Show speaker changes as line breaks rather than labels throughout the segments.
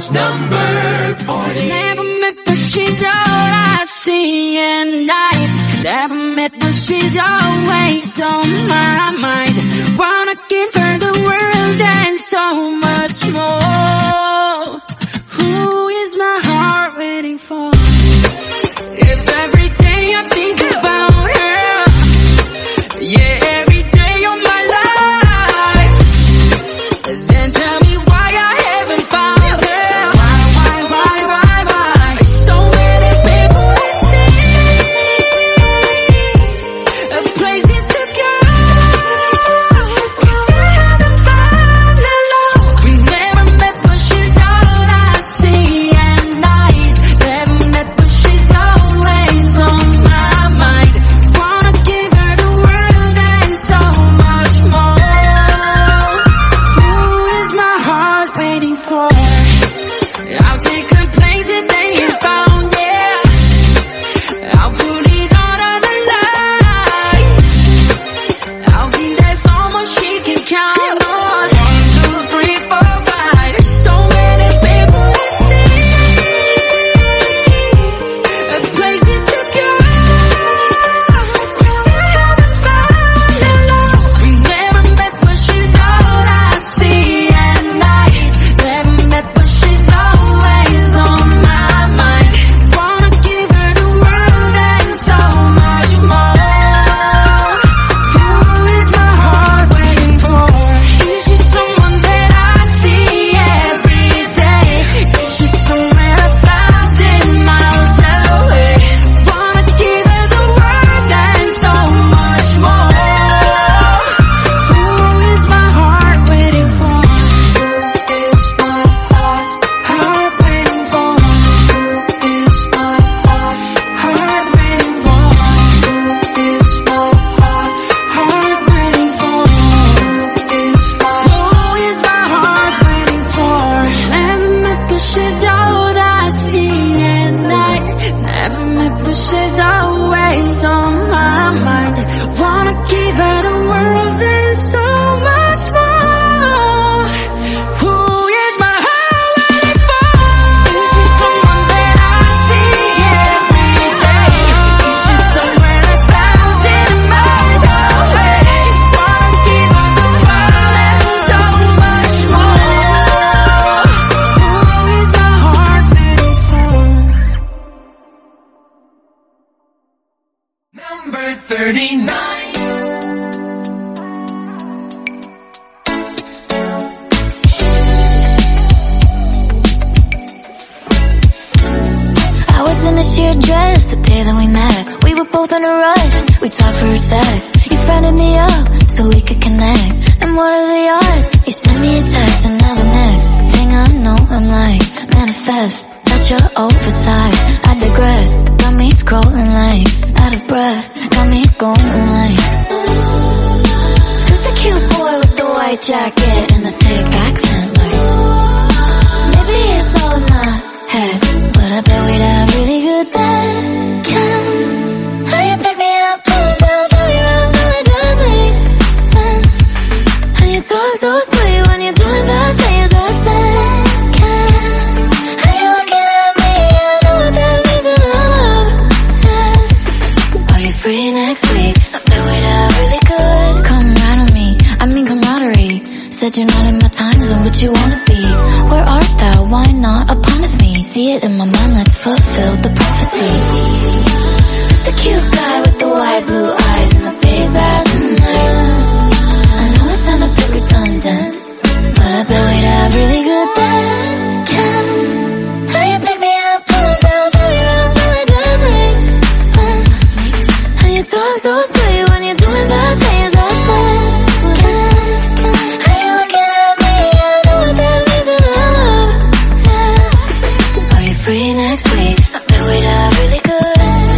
Watch number 40.
Never met, but she's all I see at night. Never met, but she's always on my mind. Wanna give her the world and so much more. Who is my heart waiting for? If every day I think about her, yeah, every day of my life, then tell me why I haven't found her. Why? So many people that say places to go, we still haven't found the love. We never met, but she's all I see at night. Never met, but she's always on my mind. Wanna give her the world and so much more. Who is my heart waiting for? I'll take her places they ain't found, yeah. I'll put it all on the line. I'll be there, someone she can count on. 1, 2, 3, 4, 5. So many people that see places to go, we still haven't found the love. We never met, but she's all I see at night. Never met, but she's always on my mind. Wanna give her the world and so much more. Who is my heart waiting for? Is she someone that I see every day? Is she somewhere 1,000 miles away? Wanna give her the world and so much more. Who is my heart waiting for? Who is my heart waiting for? Who is my heart waiting for? Who is my heart waiting for? Who is my heart waiting for? Never met, but she's all I see at night. Never met, but she's always on my mind. Wanna give her the world and so much more. Who is my heart waiting for? Is she someone that I see every day? Is she somewhere 1,000 miles away? Wanna give her the world and so much more. Who is my heart waiting for?
Number 39.
I was in a sheer dress the day that we met. We were both in a rush, we talked for a sec. You friended me up so we could connect. And what are the odds? You sent me a text and now the next thing I know I'm like, manifest. Not your oversized, I digress. Got me scrolling like, out of breath. Got me going like, who's the cute boy with the white jacket and the thick accent? Like, maybe it's all in my head, but I bet we'd have really good bed. How you pick me up, pull down, tell me around, now it just makes sense. And you talk so sweet when you're doing the things that say. How you looking at me, I know what that means and I'm obsessed. Are you free next week? I bet we'd have really good. Come right on me, I mean camaraderie. Said you're not in my time zone, but you wanna be. Where art thou? Why not upon with me? See it in my mind, let's fulfill the prophecy. Who's the cute guy with the white blue eyes and the big bad night? I know it sound a bit redundant, but I bet we'd have really good bed. How you pick me up, pull down, tell me around, now it just makes sense. And you talk so sweet when you're doing the things that say. How you looking at me, I know what that means and I'm obsessed. Are you free next week? I bet we'd have really good.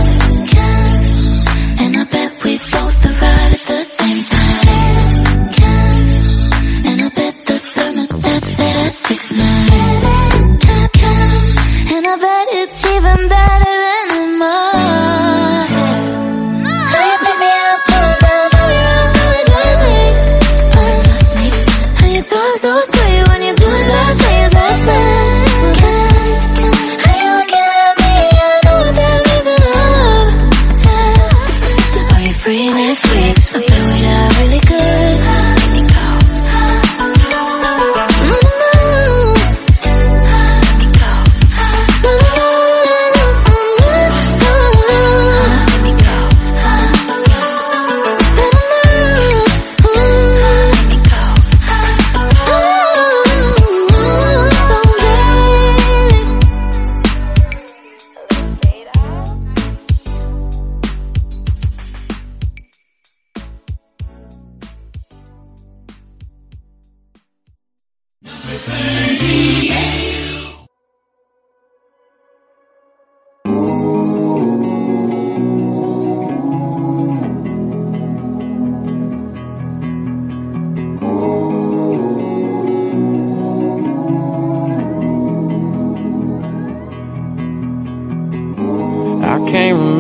And I bet we both arrive at the same time. And I bet the thermostat set at 6'9". And I bet it's even better than in my head. How you pick me up, pull down, tell me around, now it just makes sense. And you talk so sweet when you're doing the things that say.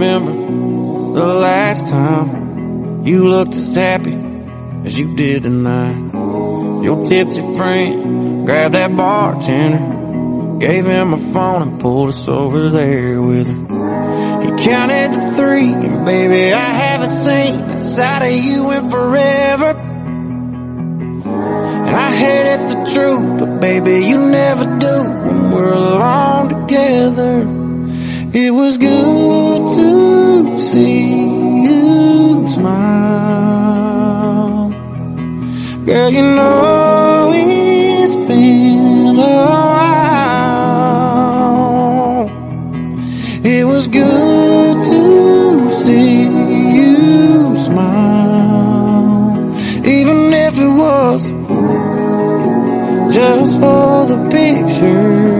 remember the last time you looked as happy as you did tonight. Your tipsy friend grabbed that bartender, gave him a phone and pulled us over there with her. He counted to 3, and baby, I haven't seen that side of you in forever. And I hate it's the truth, but baby, you never do when we're alone together. It was good to see you smile. Girl, you know it's been a while. It was good to see you smile, even if it was just for the picture.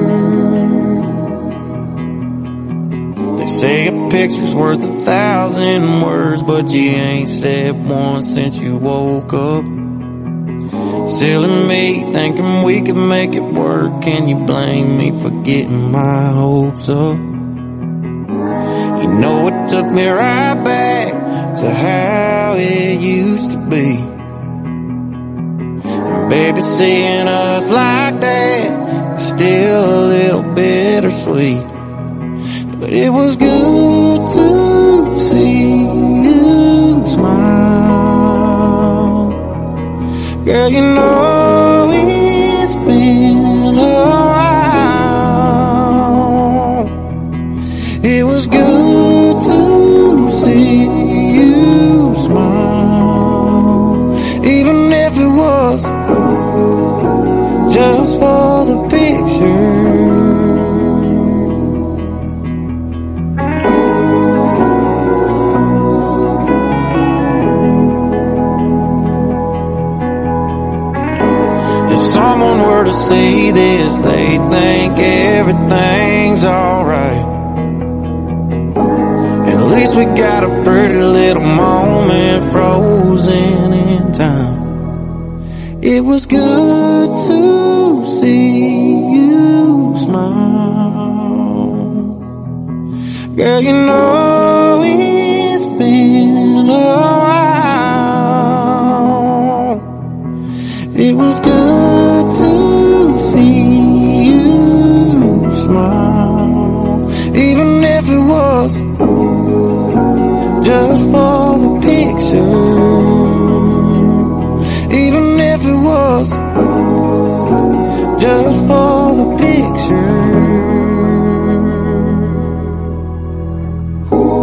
They say a picture's worth 1,000 words, but you ain't said one since you woke up. Silly me, thinking we could make it work. Can you blame me for getting my hopes up? You know it took me right back to how it used to be. And baby, seeing us like that is still a little bittersweet. But it was good to see you smile. Girl, you know it's been a while. It was good to see you smile, even if it was just for the picture. Someone were to see this, they'd think everything's alright. At least we got a pretty little moment frozen in time. It was good to see you smile. Girl, you know it's been a while. It was good to see you smile, even if it was just for the picture. Even if it was just for the picture.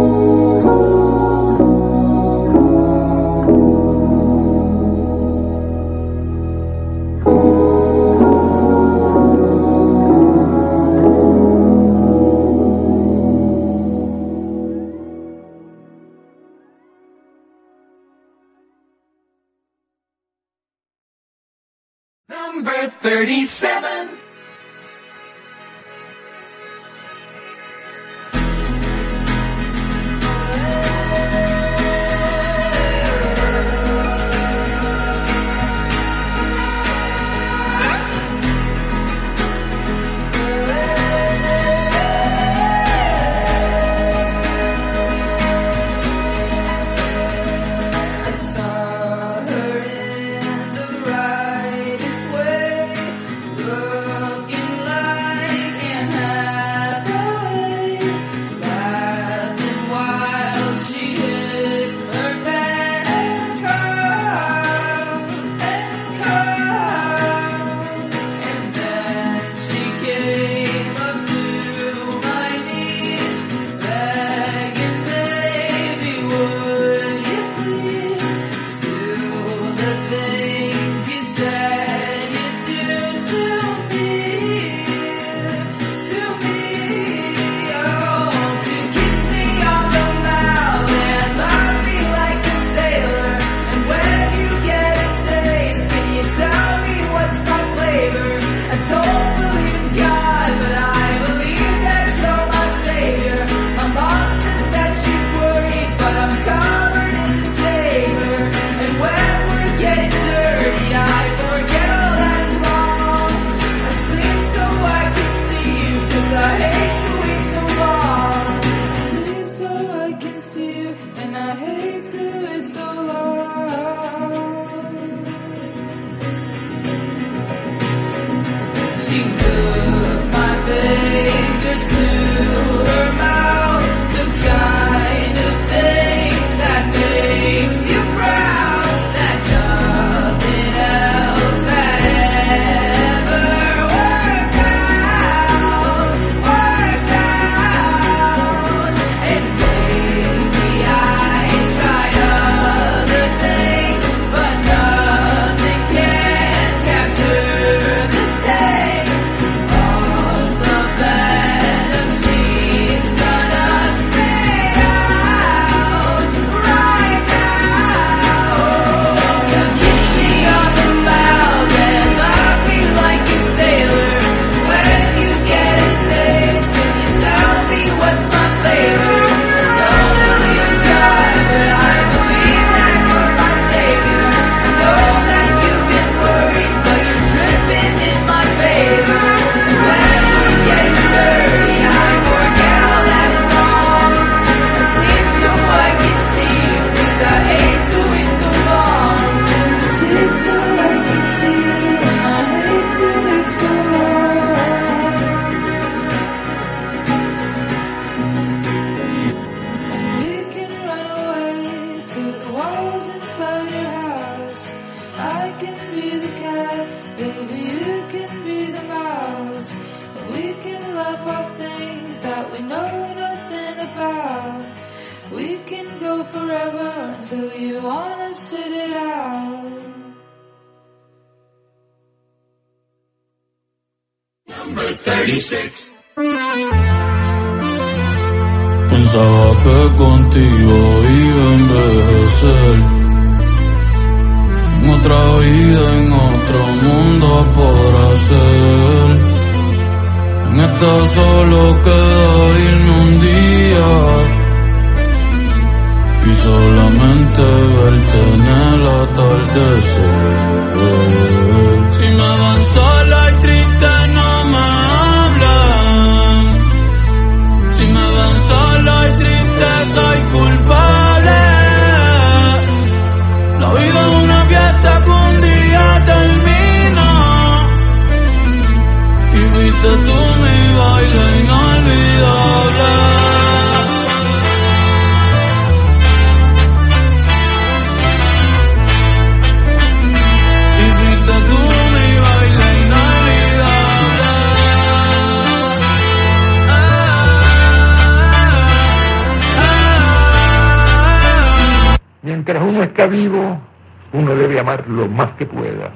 She took my fingers to her mouth, the kind of thing that makes you proud, that nothing else had ever worked out. And maybe I tried other things, but nothing can capture the sting of the venom she's gonna spit out right now. Kiss me on the mouth and love me like a sailor. When you get a taste, can you tell me what's my flavor? Don't believe God, but I believe that you're my savior. Know that you've been worried, but you're tripping in my favor. When we're getting dirty, I forget all that is wrong. Sleep so I can see you, 'cause I hate to wait so long. Sleep so I can see you, and I hate to wait so long. We can run away to the walls inside your house. I can be the cat, baby, you can be the mouse. We can laugh off things that we know nothing about. We can go forever until you wanna sit it out.
Number 36.
Pensaba que contigo iba a envejecer, en otra vida, en otro mundo podrá ser. En esta solo queda irme un día y solamente verte en el atardecer. Si me van sola y triste no me hablan. Si me ven solo y triste soy culpable. La vida es una fiesta que un día termina, y fuiste tú mi baile inolvidable. Y fuiste tú mi baile inolvidable.
Mientras uno está vivo, uno debe amar lo más que pueda.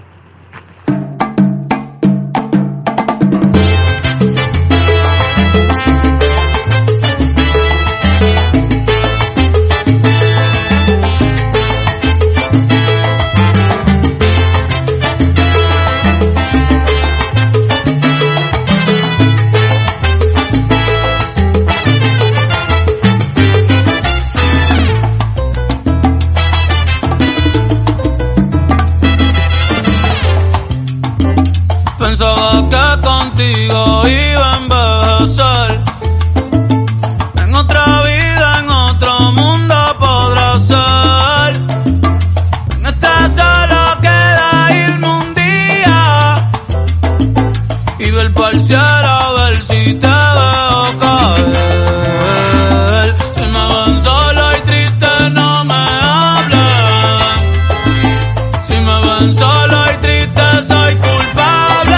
Pensaba que contigo iba a envejecer, en otra vida, en otro mundo podrá ser. En esta solo queda irme un día y ver pa'l cielo a ver si te veo caer. Si me ven solo y triste no me hablen. Si me ven solo y triste soy culpable.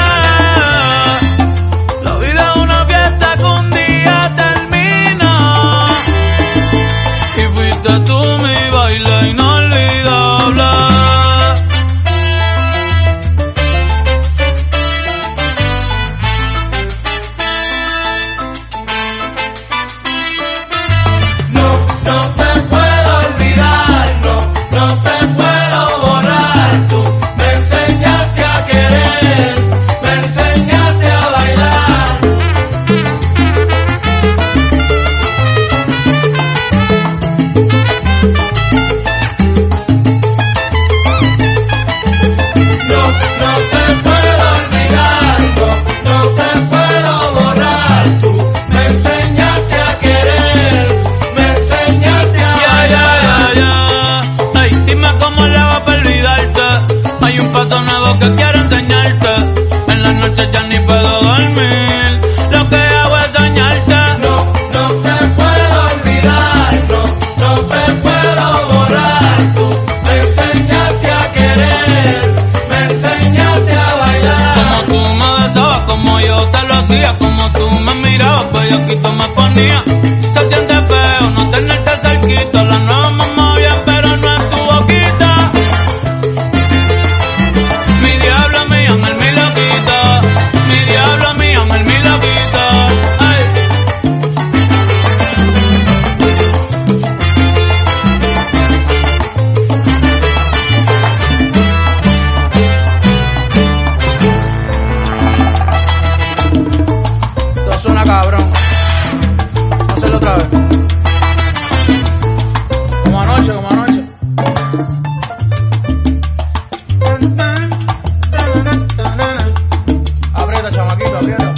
La vida es una fiesta que un día termina, y fuiste tú mi baile inolvidable. dormir. Lo que hago es soñarte.
No te puedo olvidar, no te puedo borrar. Tú me enseñaste a querer, me enseñaste a bailar.
Como tú me besabas, como yo te lo hacía, como tú me mirabas, pues yo quito me ponía. Se siente feo no tenerte cerquita, la nueva mamá bien, pero no es tu boquita. Mi diablo, mi ángel, mi loquita. Mi diablo, mi ángel, mi loquita. Ay.
Esto suena cabrón. Vamos a hacerlo otra vez. Como anoche, como anoche. Aprieta, chamaquito, aprieta.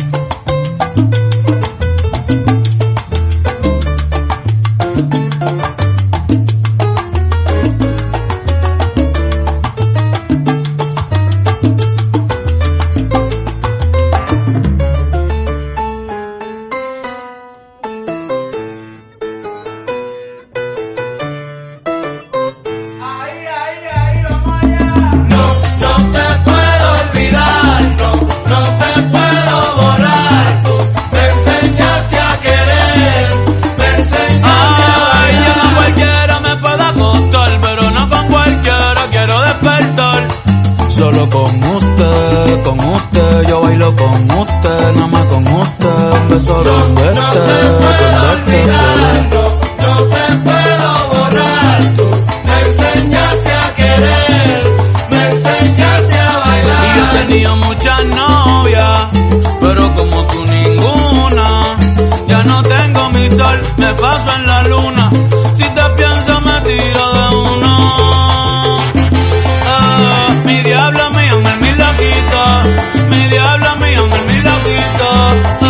Ahí, ahí, ahí, vamos allá.
No te puedo olvidar, no te puedo borrar. Tú me enseñaste a querer, me enseñaste a
Ay, yo con
bailar.
cualquiera me puedo acostar, pero no con cualquiera quiero despertar. Solo con usted, yo bailo con usted, nada más con usted, un beso donde
No te puedo olvidar, no te puedo borrar. Tú me enseñaste a querer, me enseñaste a bailar.
Y yo he tenido muchas novias, pero como tú ninguna. Ya no tengo mi sol, me paso en la luna. Si te pienso me tiro de uno. Mi diablo, mi ángel, mi loquita. Mi diablo, mi ángel, mi loquita.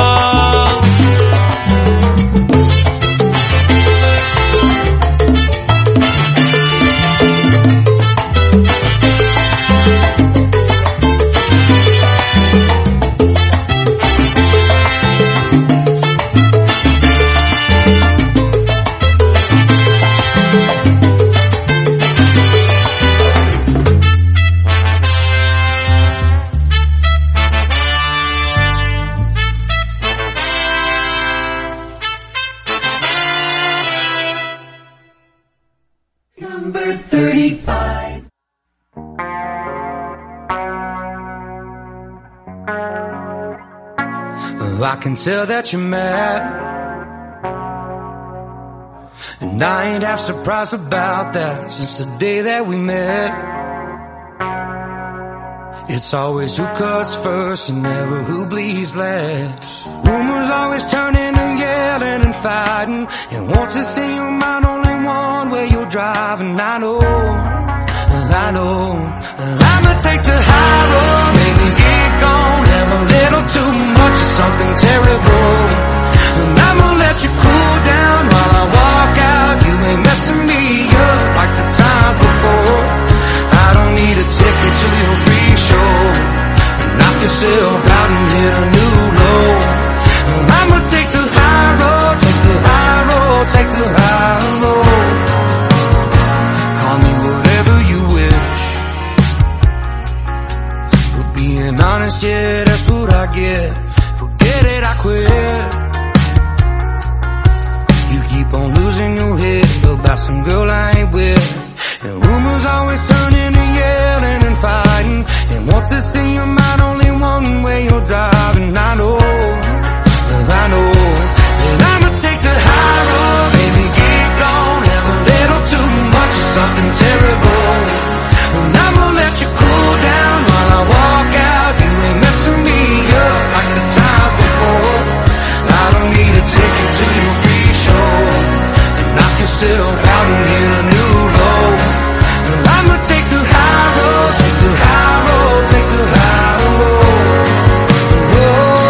Number 35.
I can tell that you're mad, and I ain't half surprised about that since the day that we met. It's always who cuts first and never who bleeds last. Rumors always turn into yelling and fighting, and once it's in your mind only one way you're driving. I know I'ma take the high road, maybe get gone, have a little too much of something terrible, and I'ma let you cool down while I walk out. You ain't messing me up like the times before. I don't need a ticket to your free show. Knock yourself out and hit a new low. I'ma take the high road, take the high road, take the high road. Call me whatever you wish. For being honest, yeah, that's what I get. Forget it, I quit. You keep on losing your head about some girl I ain't with. And rumors always turn into yelling and fighting, and once it's in your mind only one way you're driving. I know that I'ma take the high road, baby, get gone, have a little too much of something terrible, and I'ma let you cool down while I walk out. You ain't messing me up like the times before. I don't need a ticket to your free show, and knock yourself out and hit a new low. I'ma take the high road, take the high road, take the high road. Whoa.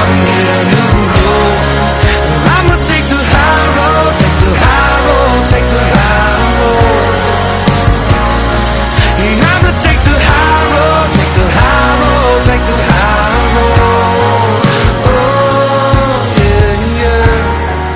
and get a new low. I'ma take the high road, take the high road, take the high road. Yeah, I'ma take the high road, take the high road, take the high road. Oh, yeah, yeah.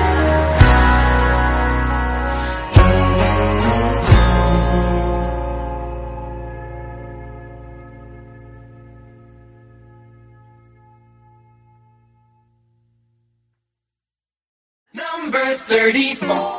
Number 34.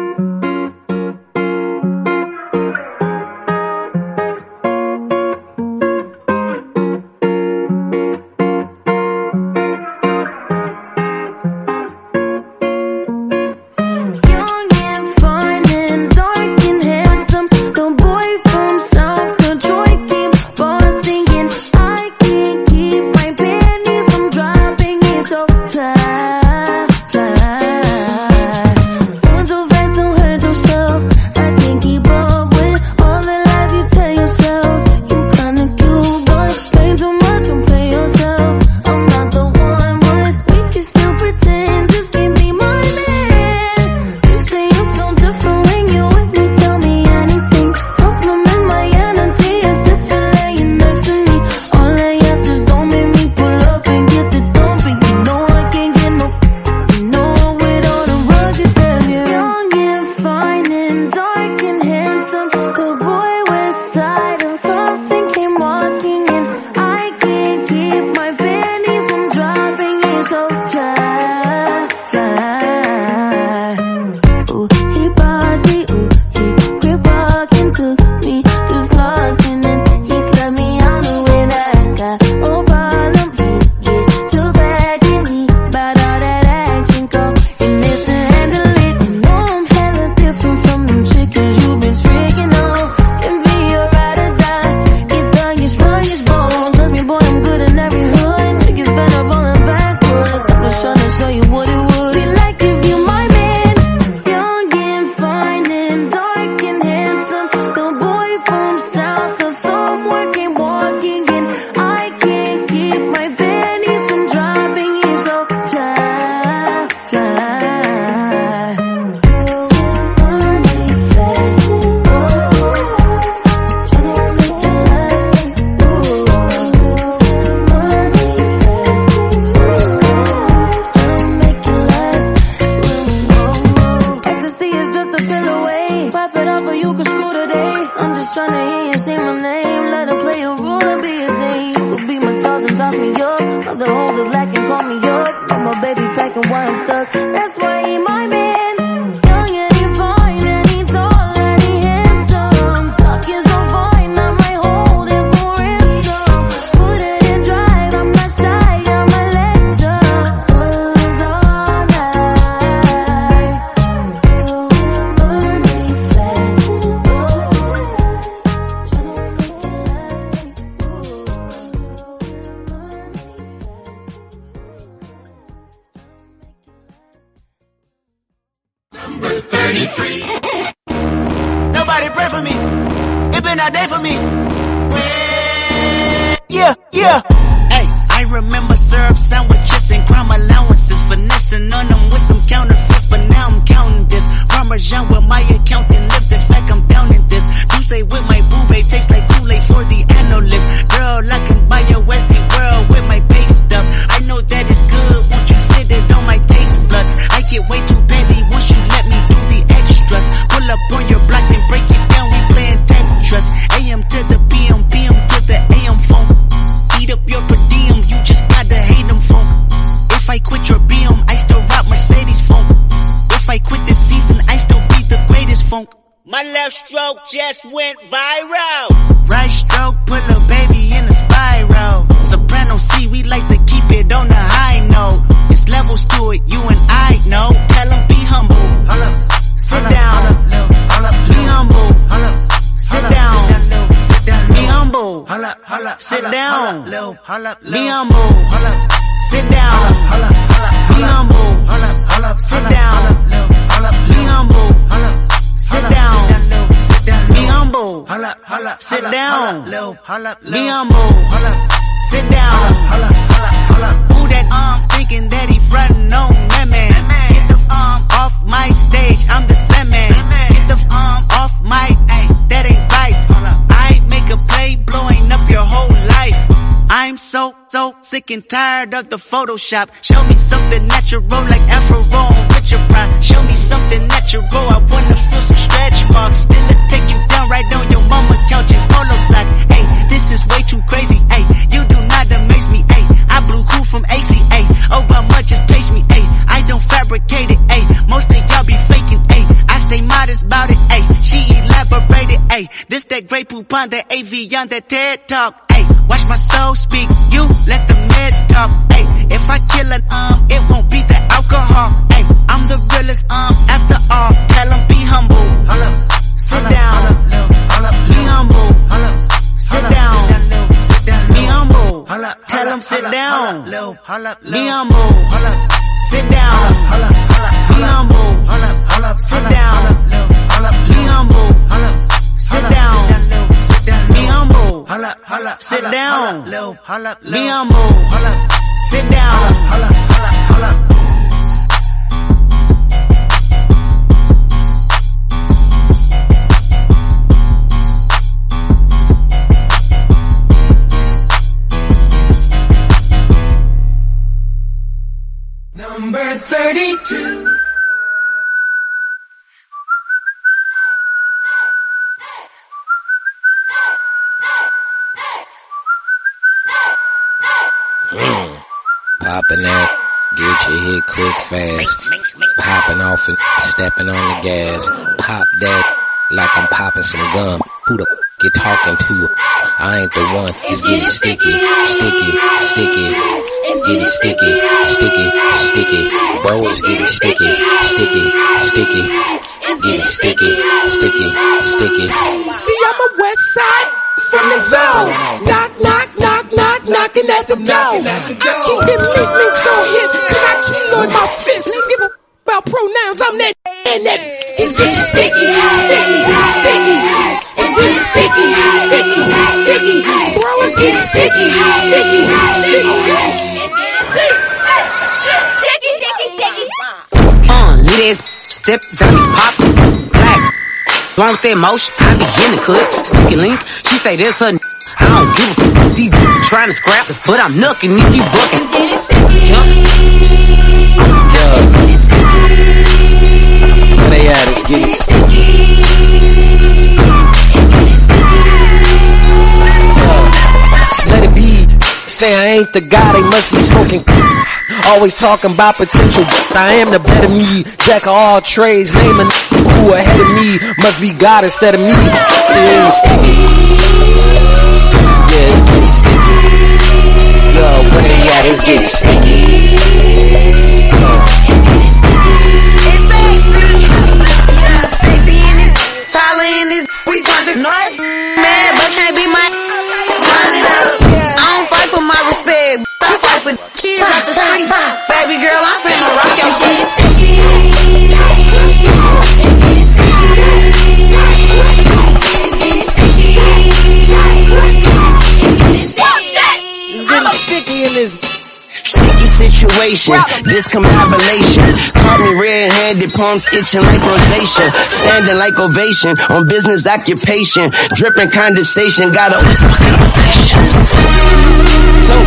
Young and fine and dark and handsome, the boy from South Detroit keep on singing. I can't keep my panties from dropping. It's so fly, fly. Going so fast, don't hurt yourself. I can't keep up with all the lies you tell yourself. You kinda cute, but play too much, don't play yourself. I'm not the one, but we can still pretend this can be my man. You say you feel different when you with me, tell me anything. Problem in my energy is different laying next to me. All I ask is don't make me pull up and get the dumping. You know I can't get no, you know with all the rushes that you're young and fine and dark and handsome. The boy west side of Compton came walking in. I can't keep my panties from dropping. It's so fly, fly. Ooh, he bossy, ooh, he quit walking to me, just lost in it. He slept me on the way that I got no problem. He get too bad in me, but all that action go and it's to handle it. You know I'm hella different from them chickens you've been tricking on. Can be a ride or die, get done, you run, you bone. Trust me, boy, I'm good in every hood. Chickens fed up on the backwards. I'm just trying to show you what it would be like if you my man. Young and fine and dark and handsome, the boy from South, the somewhere came walking in. I can't keep my panties from dropping. It's so fly, fly. Money fast, tryna make it last. Money fast, tryna make it last. Ecstasy is just a pill away. Pop it up or you can screw today. I'm just tryna hear you say my name. Let her play a role and be a Jane. You could be my toss and toss me up. Other hoes is lacking, call me up. Got my baby packing while I'm stuck. That's why he my man. Young and he fine and he tall and he handsome. Talking so fine, I might hold him for ransom. Put it in drive, I'm not shy, I'm a legend. Cause all night, money fast, tryna make it last.
Number 33.
Nobody pray for me. It been a day for me. Yeah, yeah. Hey, I remember syrup sandwiches and crime allowances, finessing on them with some counterfeits, but now I'm counting this. Parmesan with my accountant lips. In fact, I'm down in this. You say with my boo babe tastes like Kool-Aid for the analyst. Girl, I can buy your Westie world with my base stuff. I know that it's good. Won't you sit it on my taste buds? I get way too petty once you let me do the extras. Pull up on your block and break it down. We playing Tetris. AM to the PM, PM to the AM phone. Eat up your per diem. You just gotta hate them phone. If I quit your BM, I still rock Mercedes phone. If I quit this season, I still be the greatest funk. My left stroke just went viral. Right stroke put a baby in a spiral. Soprano C, we like to keep it on the high note. It's levels to it, you and I know. Tell them be humble. Sit down. Be humble. Sit down. Be humble. Sit down. Be humble. Sit down. Be humble. Sit down. Be humble. Sit down. Be humble. Sit down. Be humble. Sit down. Who that thinking
I'm so sick and tired of the Photoshop. Show me something natural like Afro on Richard Pryor. Show me something natural, I wanna feel some stretch marks. Still take you down right on your mama couch in polo socks. Hey, this is way too crazy. Hey, you do not amaze me. Hey, I blew cool from ACA. Obama just page me. Hey, I don't fabricate it. Hey, most of y'all be faking. Hey, I stay modest about it. Hey, she elaborated. Hey, this that Grey Poupon, that AV on that TED Talk. Hey, watch my soul speak. You let the meds talk. Hey, if I kill it, it won't be the alcohol. Hey, I'm the realest, after all. Tell 'em be humble. Sit down. Be humble. Sit down. Be humble. Tell 'em sit down. Be humble. Sit down. Be humble. Sit down. Be humble. Sit down. Be humble. Sit down. Be humble. Sit down.
Number 32.
Popping that, get your hit quick fast. Popping off and stepping on the gas. Pop that like I'm popping some gum. Who the you talking to? I ain't the one. It's getting sticky, sticky, sticky. Getting sticky, sticky, sticky. Bro, it's getting sticky, sticky, sticky. Getting sticky, sticky, sticky.
See, I'm a West Side from the zone. Knock, knock, knock, knock, knocking at the door. I keep them links on hit, cause I keep on my fist. Give a about pronouns, I'm that and that. It's getting sticky, sticky, sticky. It's getting sticky, sticky, sticky. Bro, it's getting sticky, sticky, sticky.
Lit ass steps out me pop black. Wrong with that motion, I be in the clip. Sneaky link, she say that's her. I don't give a fuck. These trying to scrap, but I'm knucking if you bucking. It's getting sticky.
Where they at? It's getting sticky.
Let it be. Say I ain't the guy, they must be smoking. Always talking about potential. I am the better me. Jack of all trades. Name a who ahead of me. Must be God instead of me. Yeah, it's sticky. Yeah, it's getting sticky. Yo, where they at? It's getting sticky.
Yeah, sexy in this, taller in this. We got this night. Mad, but can't be my. Run it up. I don't fight for my respect. I fight for kids out the streets. Baby girl, I'm finna rock your shit.
It's getting sticky in this.
Sticky situation, discombobulation. Caught me red-handed, palms itching like rosacea. Standing like ovation, on business occupation. Dripping condensation, gotta whisper conversations. So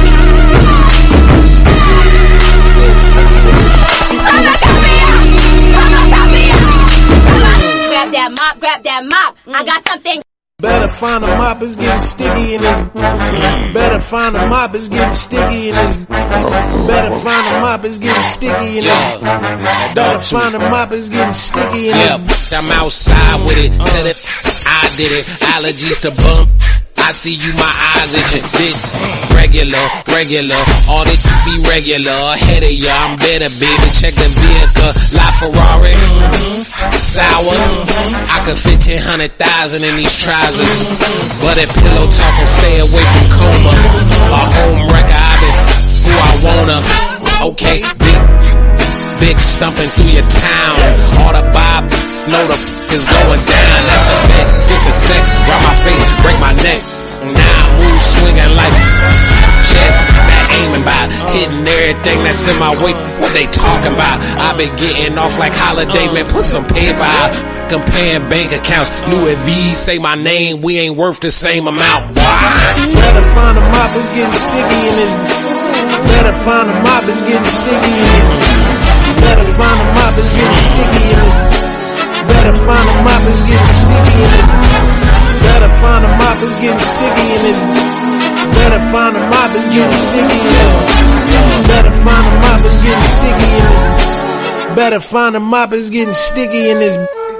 grab that mop. I got something.
Better find a mop, it's getting sticky in this. Better find a mop, it's getting sticky in this. Better find a mop, it's getting sticky in this. Better find a mop, it's getting sticky in this.
I'm outside with it. Tell it I did it. Allergies to bump. I see you, my eyes itching. Big, regular, all this be regular. Ahead of ya, I'm better, baby. Check the vehicle, LaFerrari, sour. I could fit 10,000 in these trousers. But that pillow talking, stay away from coma. A home wrecker, I've been who I wanna. Okay, big stumping through your town. All the bob, know the is going down. That's a bet. Skip the sex, rub my face, break my neck. Now I move swinging like check. That aiming by hitting everything that's in my way. What they talking about? I been getting off like holiday, man. Put some paper out. comparing bank accounts. New at V, say my name, we ain't worth the same amount.
Better find a mop, it's getting sticky in this. Better find a mop, it's getting sticky in this. Better find a mop, it's getting sticky in this. Better find a mop, it's getting sticky in this. Better find a mop, it's getting sticky in this. Better find a mop, it's getting sticky in this. Better find a mop, it's getting sticky in this. Better find a mop, it's getting sticky in this.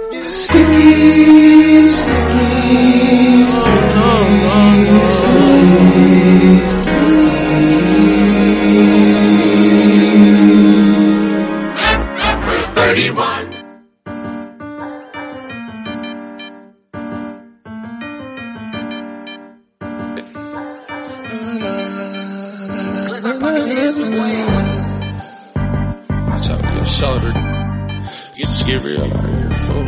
Sticky, sticky,
Number 31.
Watch out your shoulder. Get scary out here, fool.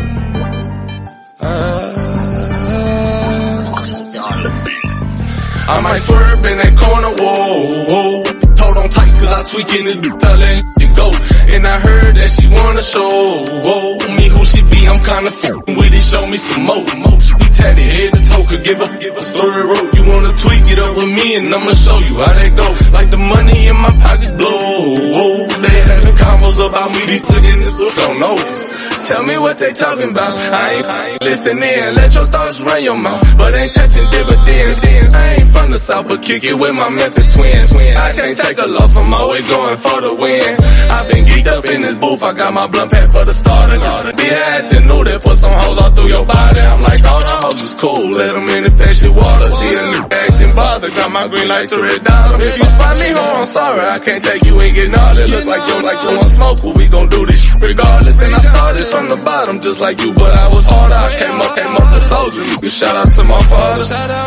I might swerve in that corner, whoa, whoa. Hold on tight, cause I tweaking this bitch, I let it go. And I heard that she wanna show, whoa, me who she be, I'm kinda f***ing with it, show me some more. We tatted head to toe, could give a story rope. You wanna tweak it up with me and I'ma show you how that go. Like the money in my pockets blow, whoa. They having combos about me, these niggas don't know. Tell me what they talking about. I ain't listening. Let your thoughts run your mouth, but ain't touching dividends. I ain't from the south, but kick it with my Memphis twins. I can't take a loss, I'm always going for the win. I've been geeked up in this booth, I got my blunt pack for the starter. Be had to know that, put some hoes all through your body. I'm like, all the hoes is cool, let them in if that shit water. See a new acting bother, got my green light to red dot. If you spot me, ho, I'm sorry, I can't take you, ain't getting all that. Look like you want smoke, but we gon' do this shit regardless. And I started from the bottom just like you, but I was harder. I came up the soldier. You shout out to my father.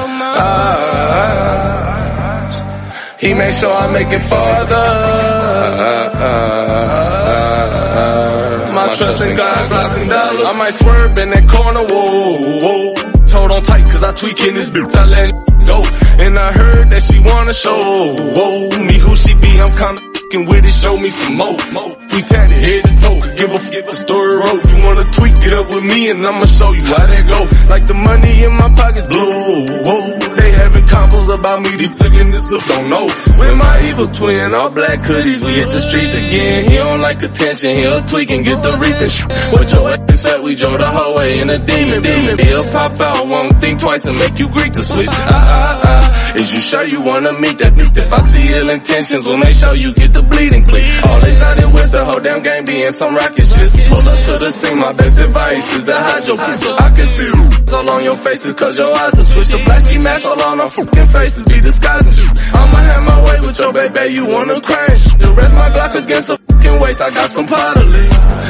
He made sure I make it farther. My trust in God, blocks and dollars. I might swerve in that corner, whoa, whoa. Hold on tight, cause I tweaking this bitch, I let it go. And I heard that she wanna show, whoa, me who she be, I'm kinda with it, show me some more. We tatted head to toe, give a story rope. You wanna tweak it up with me and I'ma show you how that go. Like the money in my pockets blue, whoa. They having combos about me, these niggas don't know. With my evil twin, all black hoodies, we hit the streets again. He don't like attention, he'll tweak and get the reaping. What your ass said, we drove the whole way in a demon. He'll pop out, won't think twice and make you Greek to switch. Is you sure you wanna meet that bitch? If I see ill intentions, we'll make sure you get the bleeding please. Always out in West, the whole damn game be in some rocket shit. Pull up to the scene, my best advice is to hide your people. I can see you all on your faces, cause your eyes are twitched. The black ski mask all on our fucking faces be disguising. I'ma have my way with your baby, you wanna crash. The rest my Glock against a fucking waist, I got some pottery.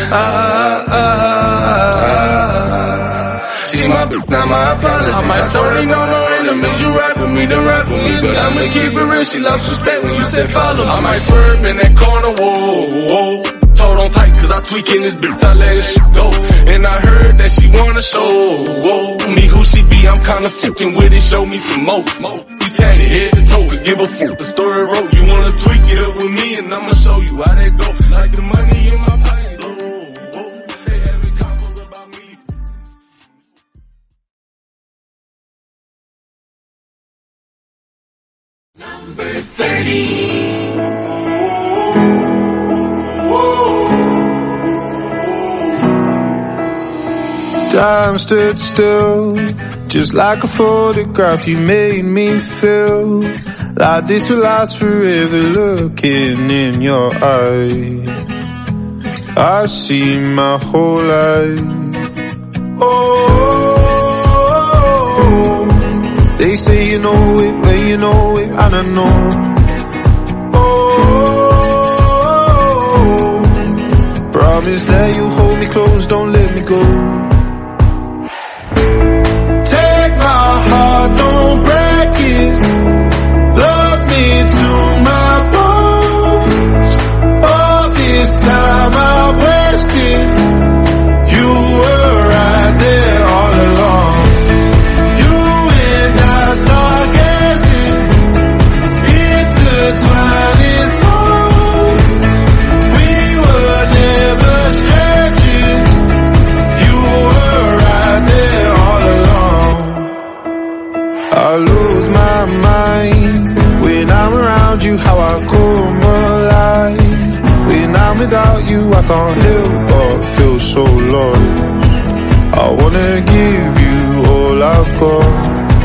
She my bitch, not my apology. I might sorry, no enemies. You rap with me, then rap with me. But I'ma keep it real, she lost respect when you said follow me. I might swerve in that corner, whoa, whoa. Hold on tight, cause I tweaking this bitch, I let it go. And I heard that she wanna show, whoa. Me who she be, I'm kinda fucking with it, show me some more. We tatted head to toe, could give a fuck, the story wrote. You wanna tweak it up with me and I'ma show you how that go. Like the money in my pocket.
Number 30.
Time stood still, just like a photograph. You made me feel like this will last forever. Looking in your eyes, I see my whole life. Oh, they say you know it when you know it, and I know. Oh, promise that you hold me close, don't let me go. Take my heart, don't break it. Love me to my bones. All this time I wasted. You were right there all along. You and I stargazing, intertwining souls. We were never stretching. You you how I come alive. When I'm without you, I can't help but feel so lost. I wanna give you all I've got.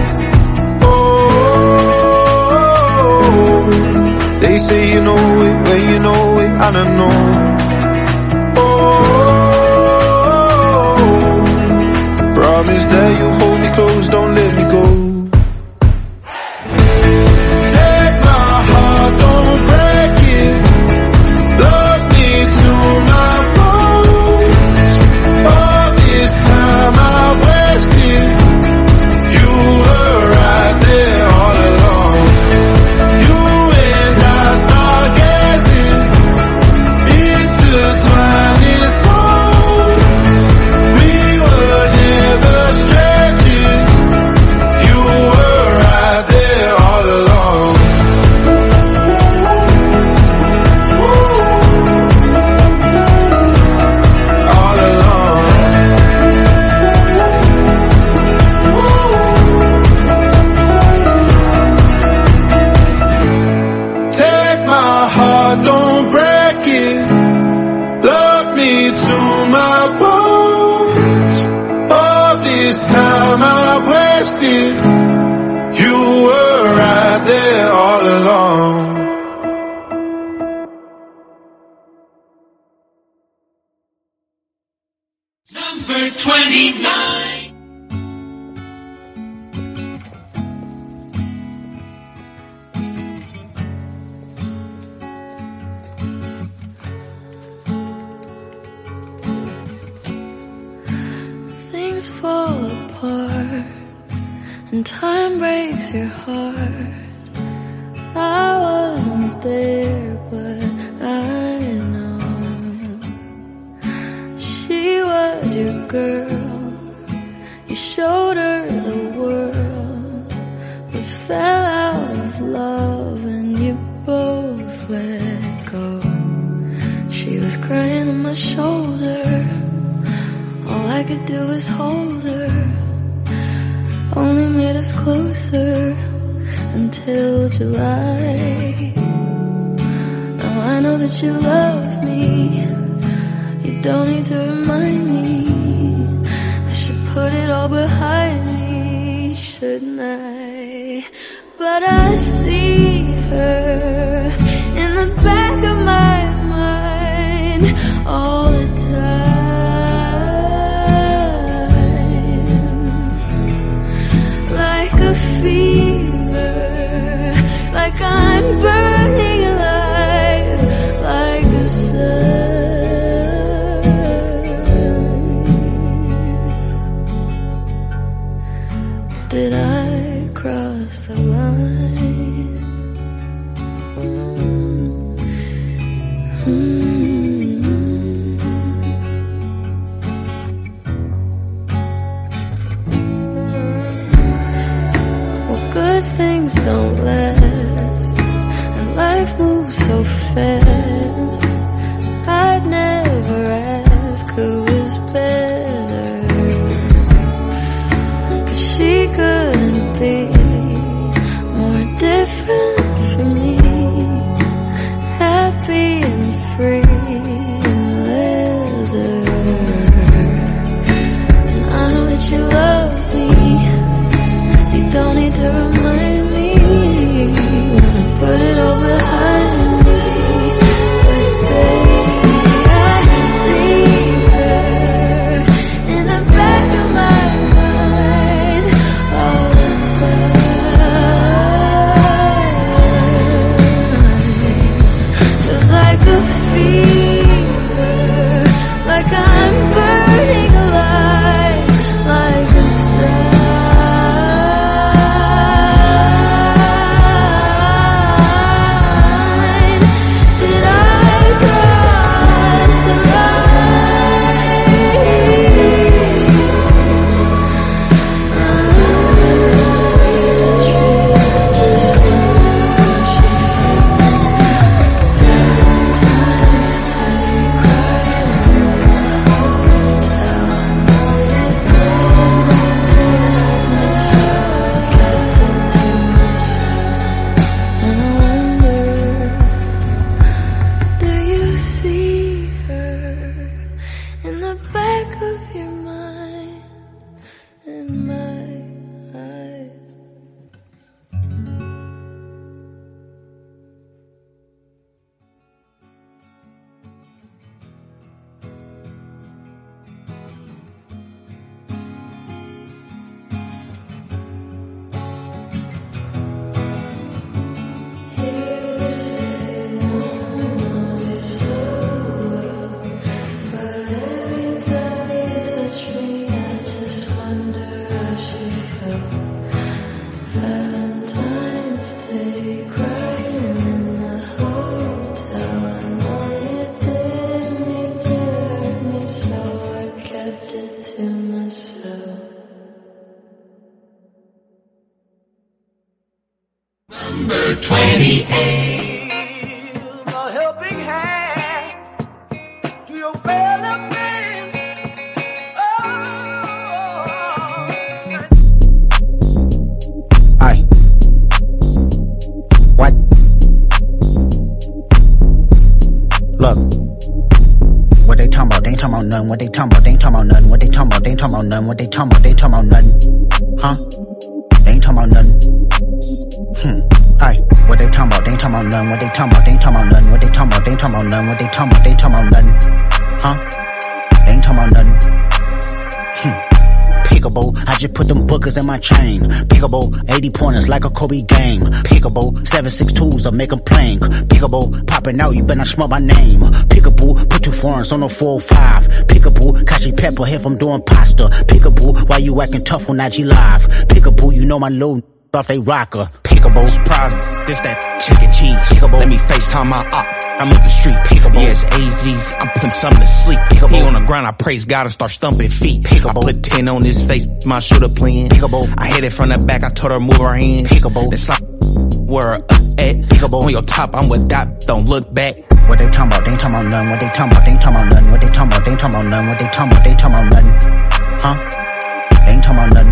Oh, they say you know it when you know it, and I know. Promise that you hold me close, don't let me go. Take my heart, don't break it. Love me to my bones. All this time I wasted, you were right there all along. You and I stargazing, intertwining souls. We were never strangers. You were right there all along. All along. Take my heart, don't break it. Love me to my bones. All this time I wasted, you were right there all along.
Number 29.
Things fall apart and time breaks your heart. I wasn't there, but I know she was your girl. You showed her the world, but fell out of love and you both let go. She was crying on my shoulder. All I could do was hold her. Only made us closer until July. Now I know that you love me. You don't need to remind me. I should put it all behind me, shouldn't I? But I see her in the back of my mind all the time. Like a fever, like I'm burning alive, like a sun. Did I cross the line?
nothing. What they talking about? They ain't talking about nothing. What they talking about? They ain't talking about nothing. What they talking about? They ain't talking about nothing. Huh? They ain't talking about nothing. Aye. What they talking about? They ain't talking about nothing. What they talking about? They ain't talking about nothing. What they talking about? They ain't talking about nothing. What they talking about? They ain't talking about nothing. Huh? They ain't talking about nothing. Pickable, I just put them bookers in my chain. Pickable, 80 pointers like a Kobe game. Pickable, 7.62s I make them plain. Pickable, popping out, you better not smell my name. Pickable, put 2 foreigns on a 405. Pickable, Kashi Pepper if I'm doing pasta. Pickable, why you acting tough on IG Live? Pickable, you know my little off they rocker. Pickable, surprise, this that chicken cheese. Pickable, let me FaceTime my op. I'm up the street. Pickable, yes, AGs, I'm putting something to sleep. Pickable, he on the ground, I praise God and start stumping feet. Pickable, I put 10 on his face, my shoulder playing. Pickable, I hit it from the back, I told her move her hands. Pickable, it's like where at. Pickable, on your top, I'm with that, don't look back. What they talking about? They ain't talking about nothing. What they talking about? They ain't talking about nothing. What they talking about? They ain't talking about nothing. What they talking about? They ain't talking about nothing. Huh? They ain't talking about nothing.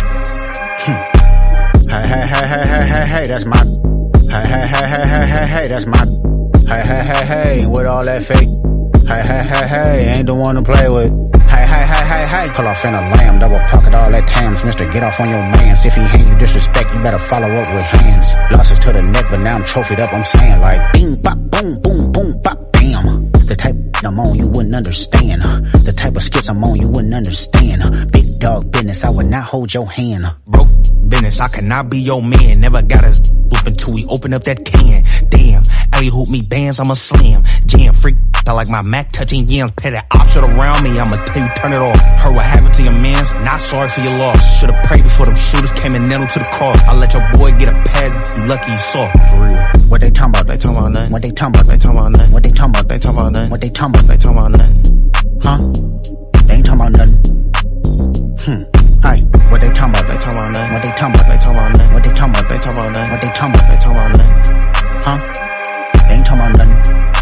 Hey, that's my. Hey, that's my. Hey, with all that fake. Hey, ain't the one to play with. Hey. Pull off in a lamb, double pocket all that tams. Mister, get off on your mans. If he hate you disrespect, you better follow up with hands. Losses to the neck, but now I'm trophied up. I'm saying like, bing, bop, boom, boom, boom, bop, bam. The type I'm on, you wouldn't understand. The type of skits I'm on, you wouldn't understand. Big dog business, I would not hold your hand. Broke business, I cannot be your man. Never got us open till we open up that can. Damn, alley hoop me bands, I'm a slam. Jam freak, I like my Mac touching yams. Pet that option around me, I'ma tell you turn it off. Heard what happened to your mans, not sorry for your loss. Should've prayed before them shooters came and nailed to the cross. I let your boy get a pass, you lucky you saw. For real. What they talking about? They talking about nothing. What they talking about? They talking about nothing. What they talking about? They talking about nothing. What they talking about? They talking about nothing. Huh? They ain't talking about nothing. Aye. What they talking about? They talking about nothing. What they talking about? They talking about nothing. What they talking about? They talking about nothing. What they talking about? They talking about nothing. Huh? They ain't talking about nothing.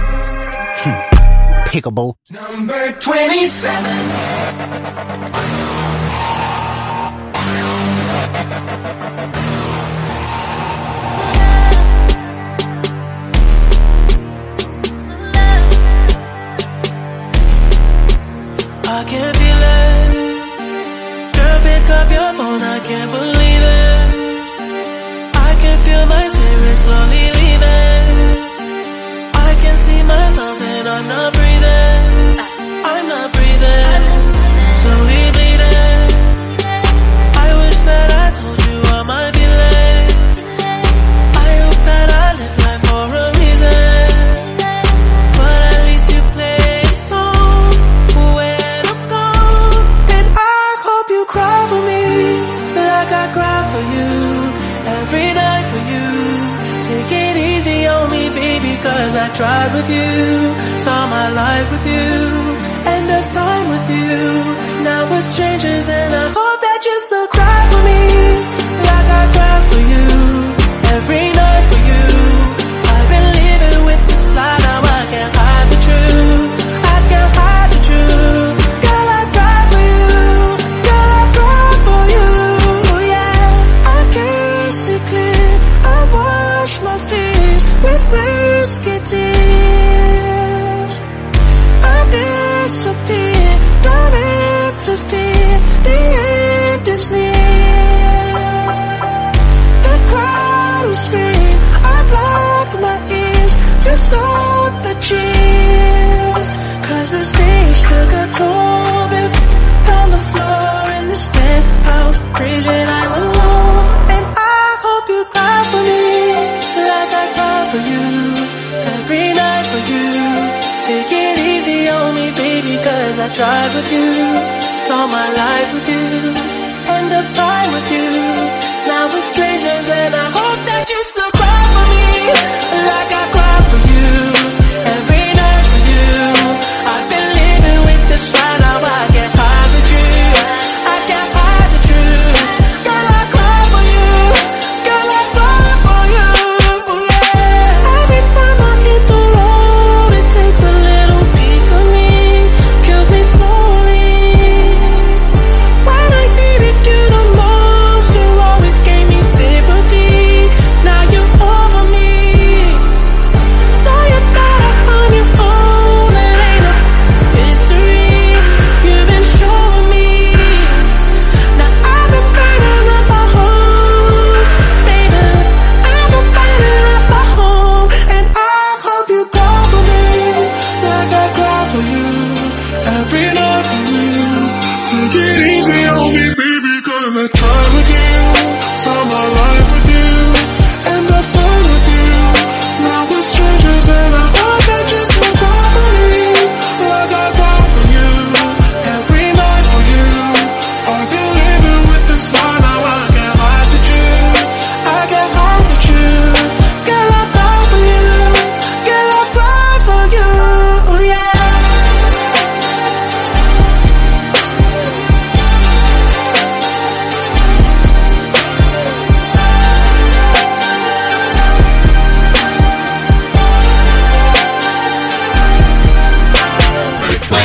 Pickable.
Number 27.
I can feel it. Girl, pick up your phone, I can't believe it. I can feel my spirit slowly leaving. I can see myself and I'm not breathing. I'm not breathing. Slowly bleeding. I wish that I told you all my feelings. I hope that I live life for a reason. But at least you play a song when I'm gone. And I hope you cry for me like I cry for you. Every night for you. Take it easy on me, baby, cause I tried with you. Saw my life with you. End of time with you. Now we're strangers and I hope that you still cry for me like I cry for you. Every night for you. I've been living with this lie, now I can't hide the truth. I can't hide the truth. Girl, I cry for you. Girl, I cry for you. Yeah, I can't see clear. I wash my face with whiskey tears. I disappear, don't interfere. The end is near. The crowd will scream. I block my ears to stop the cheers. Cause the stage took a toll. Been on the floor in this penthouse, crazy and I'm alone. And I hope you cry for me like I cry for you. Every night for you. Take it easy on me, baby, cause I tried with you. Saw my life with you. End of time with you. Now we're strangers and I hope that you still cry for me like I cry for you. Every night for you. I've been living with this right now, I can't hide the truth. I can't hide the truth. Girl, I cry for you. Girl, I cry for you. Yeah. Every time I hit the road, it takes a little piece of me. Kills me slowly. When I needed you the most, you always gave me sympathy. Now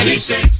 96.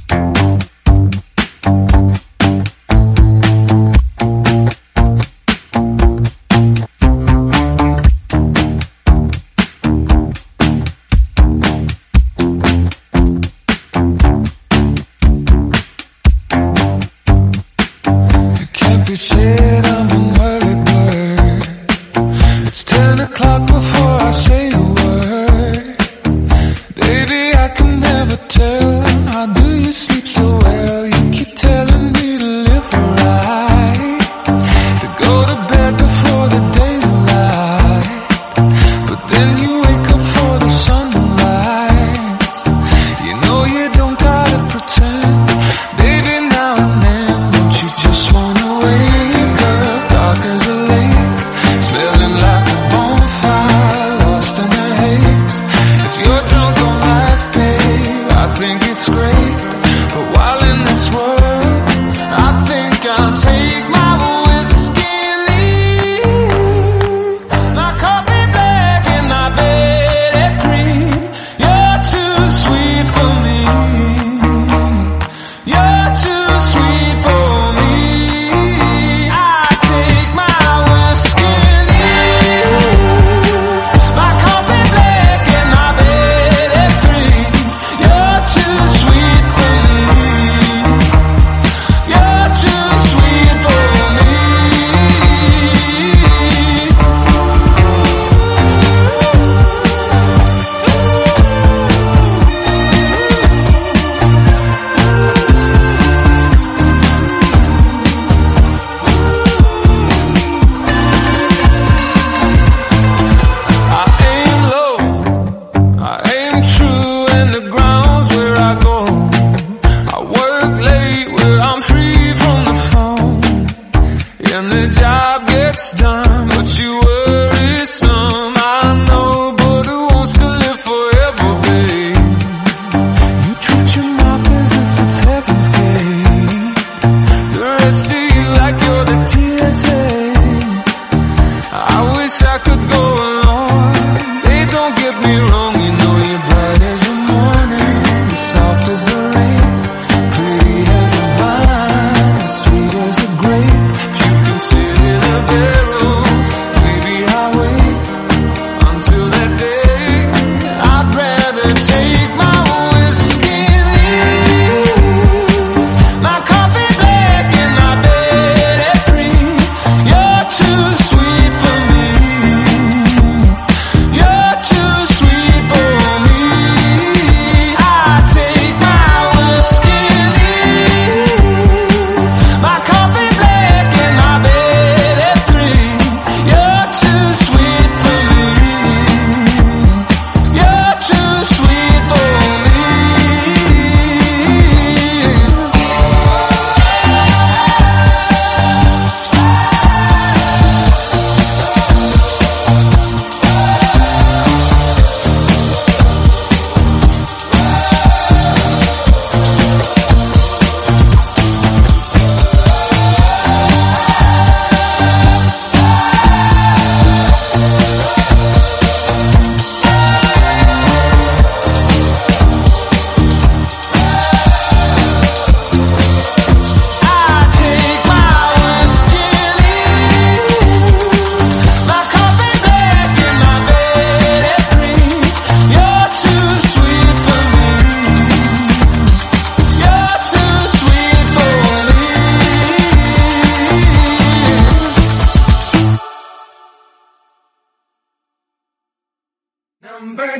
Number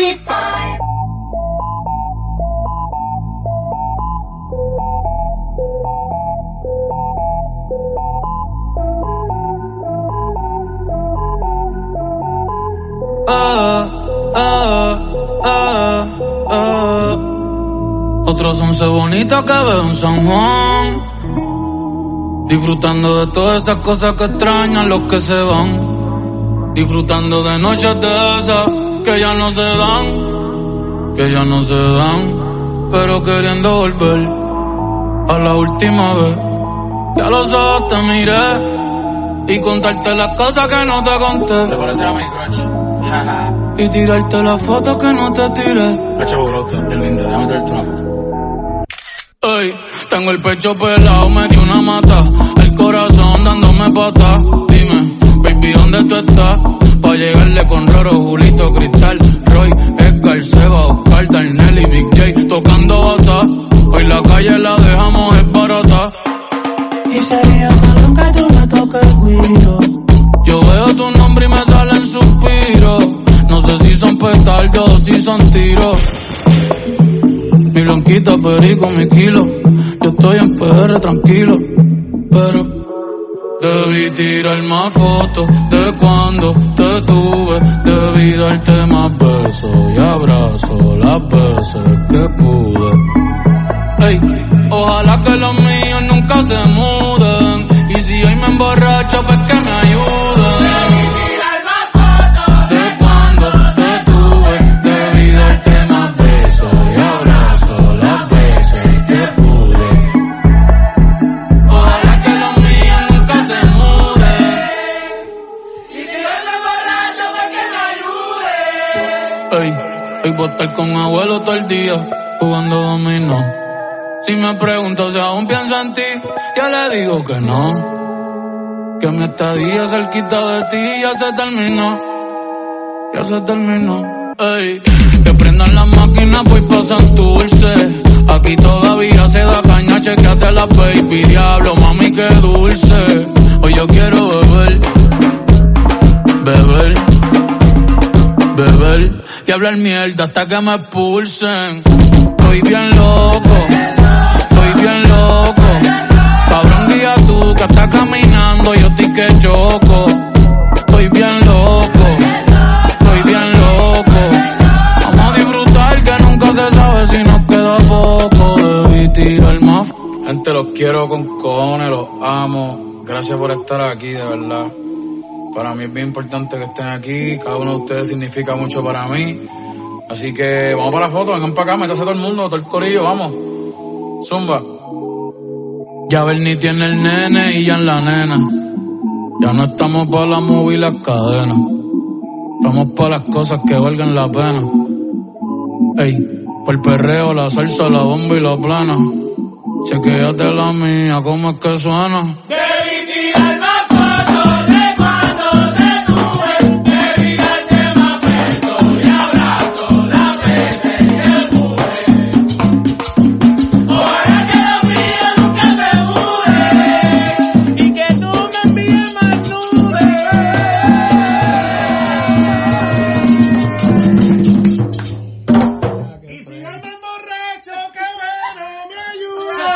25.
Otros 11 bonitas que veo en San Juan, disfrutando de todas esas cosas que extrañan los que se van, disfrutando de noches de esas que ya no se dan, pero queriendo volver a la última vez. Ya los ojos te miré y contarte las cosas que no te conté.
¿Te parece a mi crush?
Y tirarte las fotos que no te tiré.
Hacho, bro, bien linda, déjame traerte una foto.
Tengo el pecho pelado, me dio una mata, el corazón dándome pata. Dime, baby, ¿dónde tú estás? Pa' llegarle con Roro, Julito, Cristal, Roy, Edgar, Seba, Oscar, Darnell y Big J tocando bata. Hoy la calle la dejamos es barata.
Y sería malo que tú me toques el guiro.
Yo veo tu nombre y me salen suspiros. No sé si son petardos o si son tiros. Mi blanquita, perico, mi kilo. Yo estoy en PR tranquilo, pero debí tirar más fotos de cuando te tuve. Debí darte más besos y abrazos las veces que pude. Ey, ojalá que los míos nunca se muden. Y si hoy me emborracho, pues que me ayuden. De cuando te tuve, debí darte más besos y abrazos las veces que pude. Ojalá que los míos nunca se muden. Y si hoy me emborracho, pues que me ayuden. Ey, hoy voy a estar con abuelo todo el día, jugando dominó. Si me pregunto si aún pienso en ti, yo le digo que no. Que mi estadía cerquita de ti ya se terminó. Ya se terminó. Ey, que prendan las máquinas, pues pasan dulce. Aquí todavía se da caña, chequeate la baby. Diablo, mami, qué dulce. Hoy yo quiero beber. Beber. Beber. Y hablar mierda hasta que me expulsen. Estoy bien loco. Bien loco, cabrón, guía tú que estás caminando, yo estoy que choco. Estoy bien loco, estoy bien loco. Vamos a disfrutar que nunca se sabe si nos queda poco. Debí tirar más. Gente, los quiero con cojones, los amo. Gracias por estar aquí, de verdad. Para mí es bien importante que estén aquí. Cada uno de ustedes significa mucho para mí. Así que vamos para la foto, vengan para acá, métase todo el mundo, todo el corillo, vamos. Zumba. Ya Bernie tiene el nene y ya en la nena. Ya no estamos pa' la movie y las cadenas. Estamos pa' las cosas que valgan la pena. Ey, por el perreo, la salsa, la bomba y la plana. Chequéate la mía, cómo es que suena.
Debí tirar más fotos de cuando te tuve. Debí darte más besos y abrazos las veces que pude. Ojalá que los míos nunca se muden. Y que tú me envíes más nubes. Y si no me emborracho, que bueno me ayuda.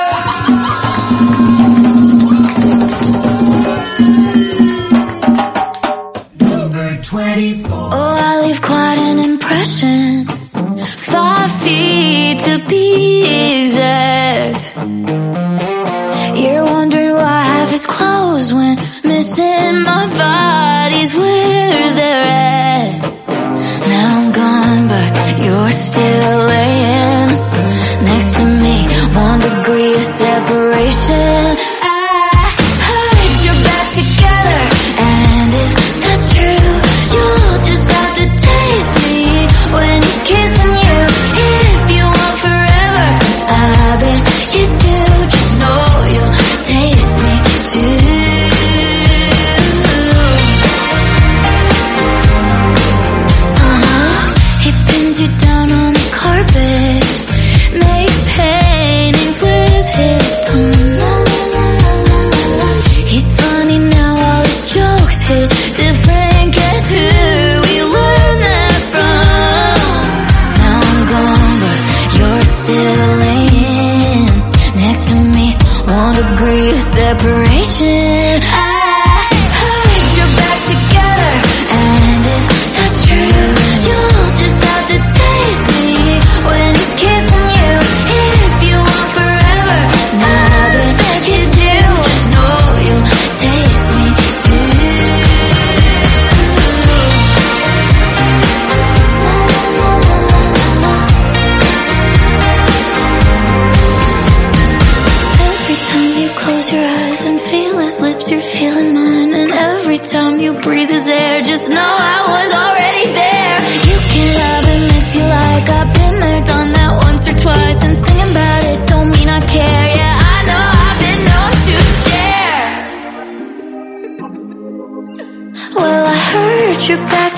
Number 24.
Oh, I leave quite an impression. 5 feet to be exact. You're wondering why half is closed when missing my body's where they're at. Now I'm gone, but you're still laying next to me. 1 degree of separation. I heard you're back together, and if that's true, you'll just have to taste me when he's kissing you. If you want forever, I bet you do. Just know you'll taste me too. He pins you down on the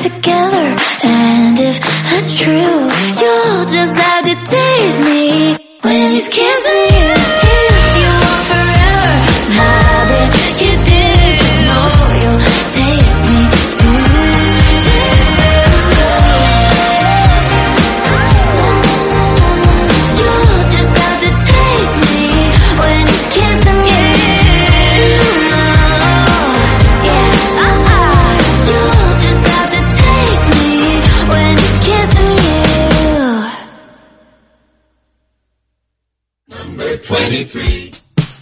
together. And if that's true, you'll just have to taste me when he's kissing you. If you want forever, now that you did, you know you'll taste me too. You'll just have to taste me when he's kissing you. You'll just have to taste me when he's kissing you.
Number 23.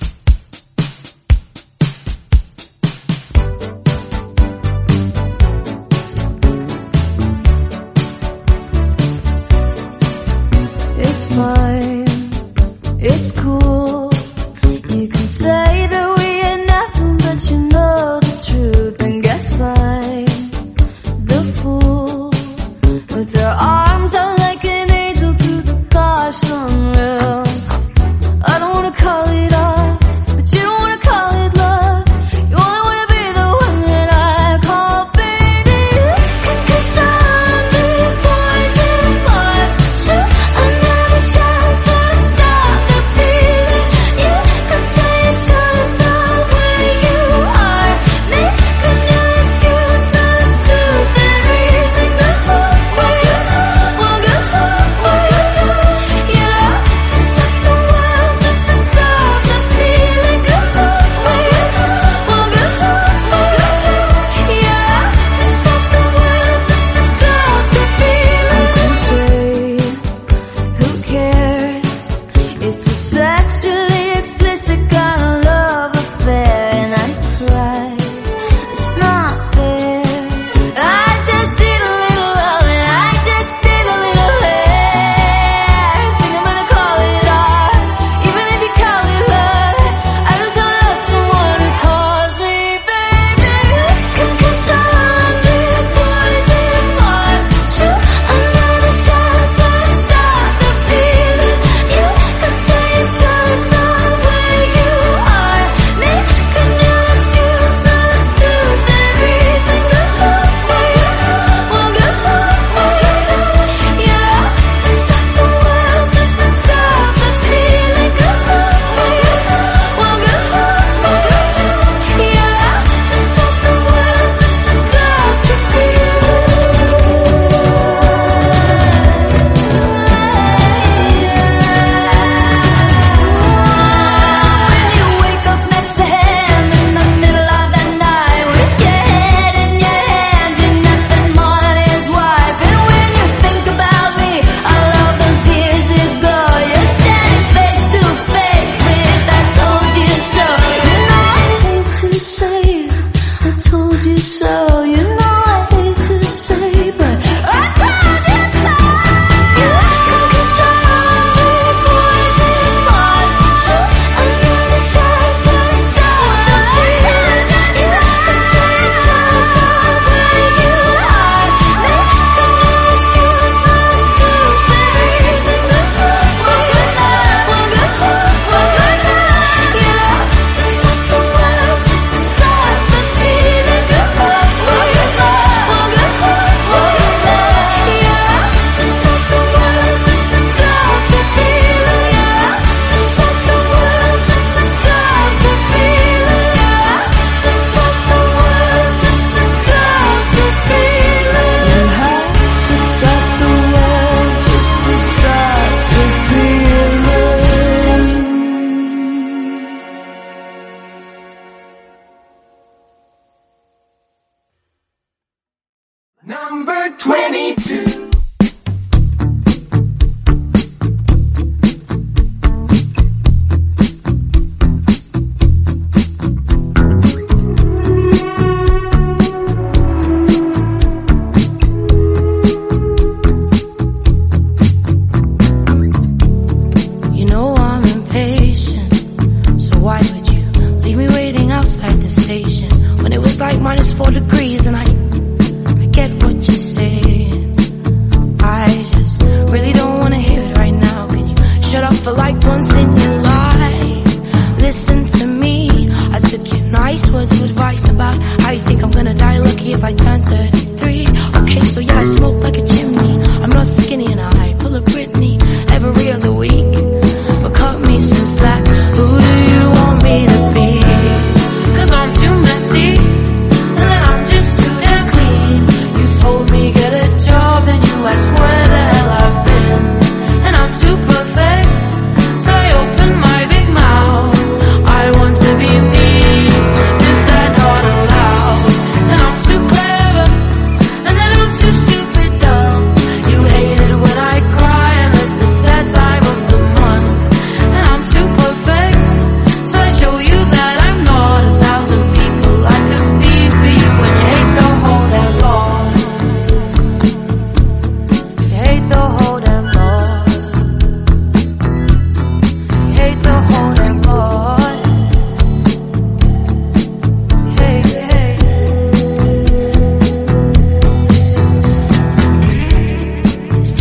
It's fine, it's cool. You can say that we ain't nothing, but you know the truth. And guess I'm the fool with their arms out like an angel through the gosh sunroof. I don't wanna call it off, but you don't wanna call it love. You only wanna be the one that I call baby. Cause I'm the poison was shoot another shot to stop the feeling. You could say it's just the way you are. Make a new excuse, not a stupid reason to hold way.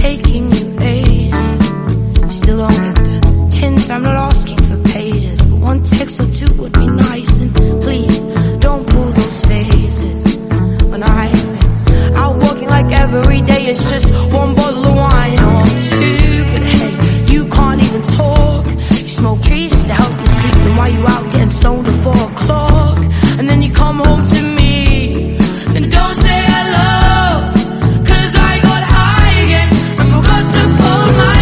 taking you ages. You still don't get the hint, I'm not asking for pages, but one text or two would be nice. And please, don't pull those phases. When I've been out walking like every day, it's just one bottle of wine or two. But hey, you can't even talk. You smoke trees just to help you sleep. Then why you out getting stoned at 4 o'clock? And then you come home to me and don't say hello, 'cause I got high again and forgot to fold my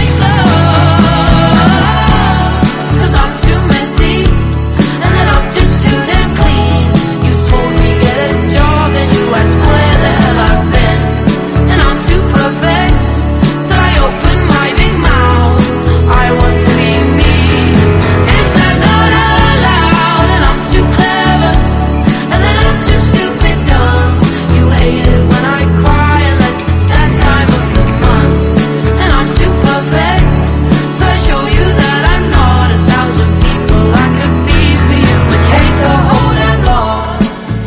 clothes. 'Cause I'm too messy and then I'm just too damn clean. You told me get a job and you asked where the hell I've been. And I'm too perfect till I open my big mouth. I want to be me. Is that not allowed? And I'm too clever and then I'm too stupid dumb. You hate it when I cry unless it's that time of the month. And I'm too perfect so I show you that I'm not 1,000 people I could be for you. And you hate the whole damn lot.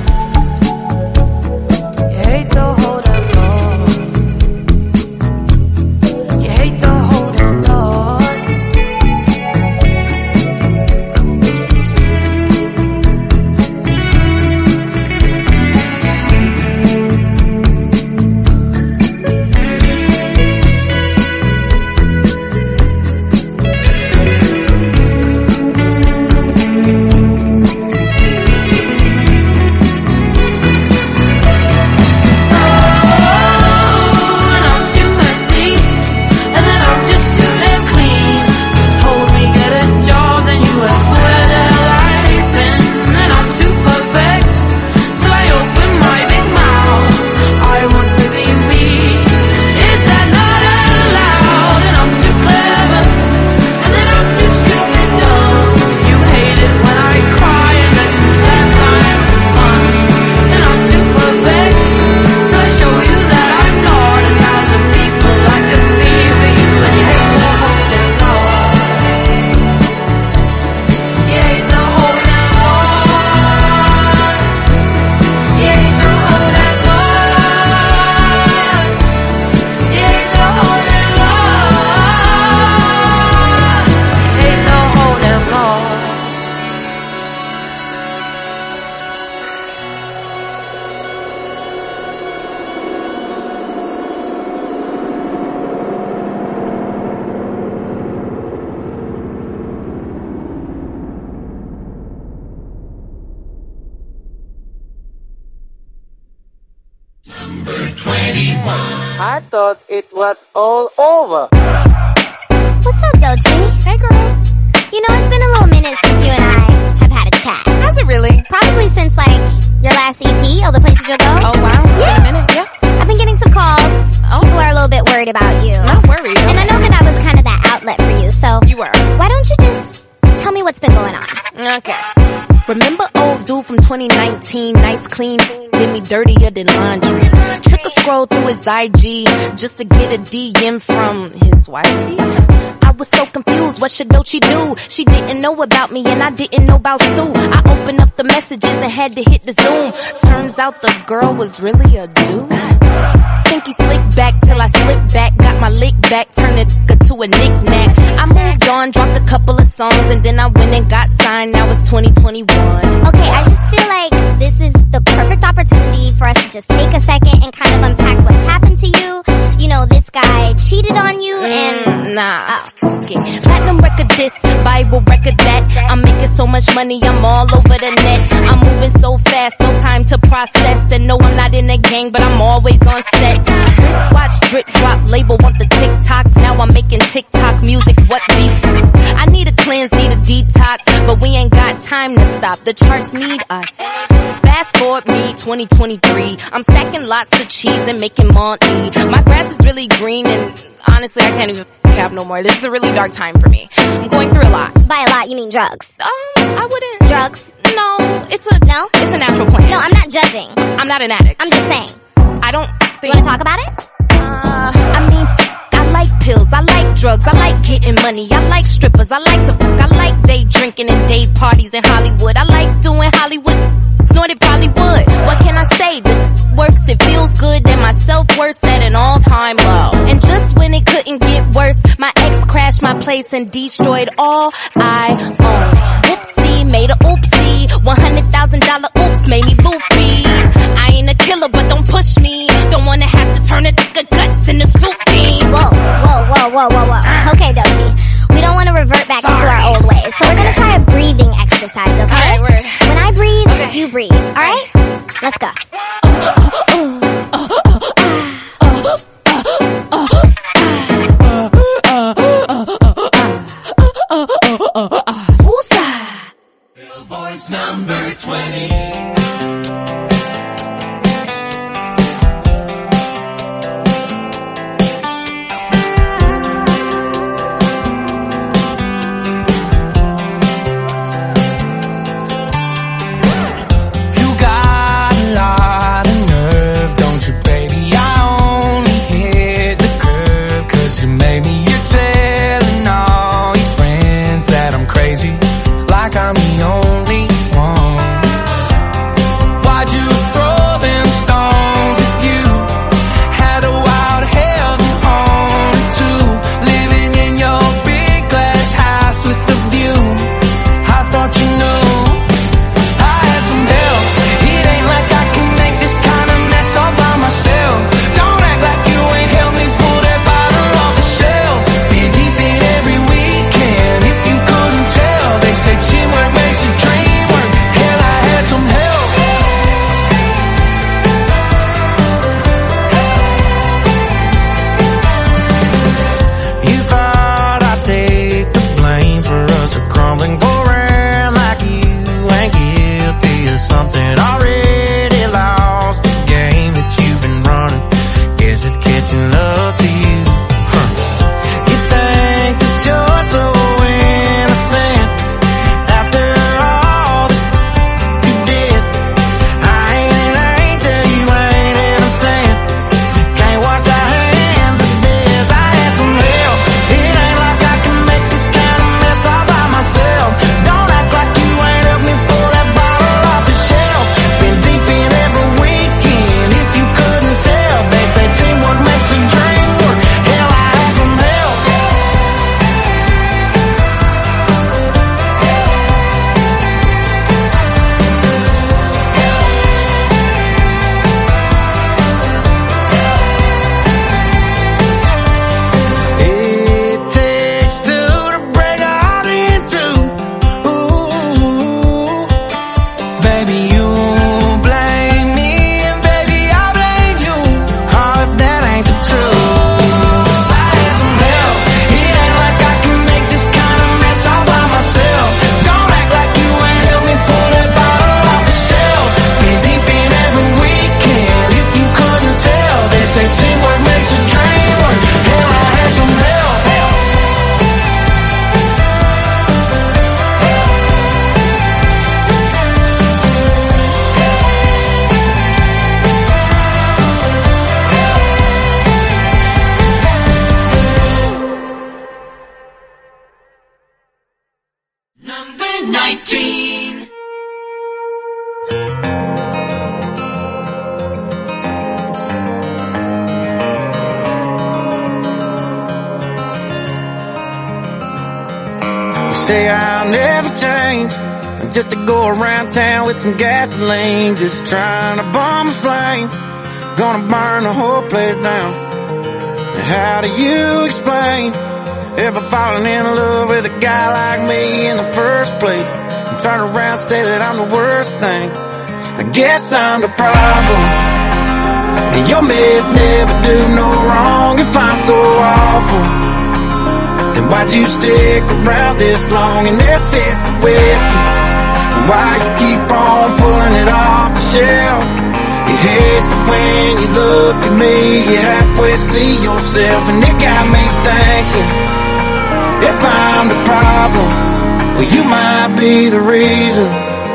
You hate the whole damn lot. You hate the whole damn lot. And I'm too messy and then I'm just too damn clean. You told me get a job, then you asked where the hell I've been. And I'm too perfect till I open my big mouth. I want to be me. Is that not allowed? And I'm too clever and then I'm too stupid dumb. You hate it when I cry unless it's that time of the month. And I'm too perfect till I show you that I'm not 1,000 people I could be for you. And you hate the whole damn lot. You hate the whole damn lot. You hate the whole damn lot. You hate the whole damn lot. You hate the whole damn lot.
I thought it was all over.
What's up, Doechii? Hey, girl. You know, it's been a little minute since you and I have had a chat.
Has it really?
Probably since, like, your last EP, All the Places You'll Go.
Oh, wow. It's been a minute, yeah.
I've been getting some calls. People are a little bit worried about you.
Not worried.
And I know that I was kind of that outlet for you, so...
You were.
Why don't you just tell me what's been going on?
Okay. Remember old dude from 2019, nice clean, did me dirtier than laundry. Took a scroll through his IG just to get a DM from his wifey. I was so confused, what should Doechii do? She didn't know about me and I didn't know about Sue. I opened up the messages and had to hit the Zoom. Turns out the girl was really a dude. Think he slicked back till I slipped back, got my lick back, turned it to a knick-knack. I moved on, dropped a couple of songs, and then I went and got signed, now it's 2021.
Okay, I just feel like this is the perfect opportunity for us to just take a second and kind of unpack what's happened to you. You know, this guy cheated on you and...
Nah. Okay. Platinum record this, Bible record that. I'm making so much money, I'm all over the net. I'm moving so fast, no time to process. And no, I'm not in a gang, but I'm always on set. Wristwatch, drip drop, label want the TikToks. Now I'm making TikTok music, what beef? I need a cleanse, need a detox, but we ain't got time to stop. The charts need us. Fast forward me, 2023. I'm stacking lots of cheese and making money. My grass is really green and honestly, I can't even cap no more. This is a really dark time for me. I'm going through a lot.
By a lot, you mean drugs?
I wouldn't.
Drugs?
No, it's a natural plan.
No, I'm not judging.
I'm not an addict.
I'm just saying.
I don't think...
You wanna talk about it?
I mean, I like pills, I like drugs, I like getting money, I like strippers, I like to fuck, I like day drinking and day parties in Hollywood, I like doing Hollywood, snorted Bollywood. What can I say? That works, it feels good, and my self-worth's at an all-time low. And just when it could couldn't get worse. My ex crashed my place and destroyed all I own. Oopsie, made a oopsie. $100,000 oops made me loopy. I ain't a killer, but don't push me. Don't wanna have to turn a nigga guts into soup beans.
Whoa. Okay, Doechii. We don't want to revert back into our old ways, so we're gonna try a breathing exercise, okay?
Alright, word.
When I breathe, you breathe, alright? Let's go.
Billboard's number 20.
I'm the only one. Why'd you throw them stones at you? Had a wild heaven on it too. Living in your big glass house with the view. I thought you knew I had some help. It ain't like I can make this kind of mess all by myself. Don't act like you ain't helped me pull that bottle off the shelf. Been deep in every weekend. If you couldn't tell, they say teamwork makes a dream work. Hell, I had some help. You thought I'd take the blame for us to crumbling, go around like you ain't guilty of something. Already lost the game that you've been running. Guess it's catching up to you. You think that you're so innocent after all that you did. I ain't an angel, you ain't innocent. Can't wash our hands of this. I had some help. It ain't like I can make this kind of mess all by myself. Don't act like you ain't helped me pull that bottle off the shelf. Been deep in every weekend. If you couldn't tell, they say teamwork makes the dream work. Hell, I had some help. It takes two to break a heart in two. Ooh, baby, you blame me, and baby, I blame you. Oh, if that ain't the truth. I had some help. It ain't like I can make this kind of mess all by myself. Don't act like you ain't helped me pull that bottle off the shelf. Been deep in every weekend. If you couldn't tell, they say teamwork makes a dream work. Hell, I had some help.
Number 19.
You say I'll never change, just to go around town with some gasoline, just trying to bomb a flame, gonna burn the whole place down. And how do you explain ever falling in love with a guy like me in the first place, and turn around and say that I'm the worst thing? I guess I'm the problem, and your mess never do no wrong. If I'm so awful, then why'd you stick around this long in their fist of whiskey? Why you keep on pulling it off the shelf? You hate that when you look at me, you halfway see yourself, and it got me thinking, if I'm the problem, well, you might be the reason.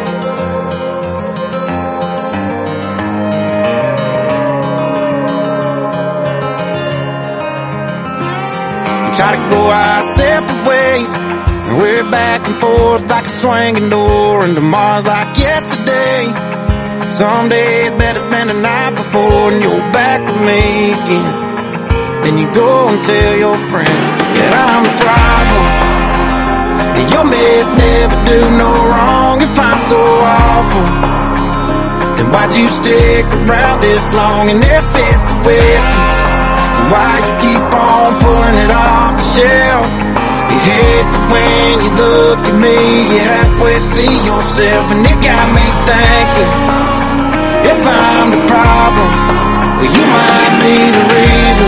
Try to go our separate ways, and we're back and forth like a swinging door, and tomorrow's like yesterday. Some days better than the night before, and you're back with me again.
then you go and tell your friends that I'm the problem. And your mess never do no wrong. If I'm so awful, then why'd you stick around this long and there fits the whiskey? And why you keep on pulling it off the shelf? You hate that when you look at me, you halfway see yourself, and it got me thinking, if I'm the problem, well, you might be the reason.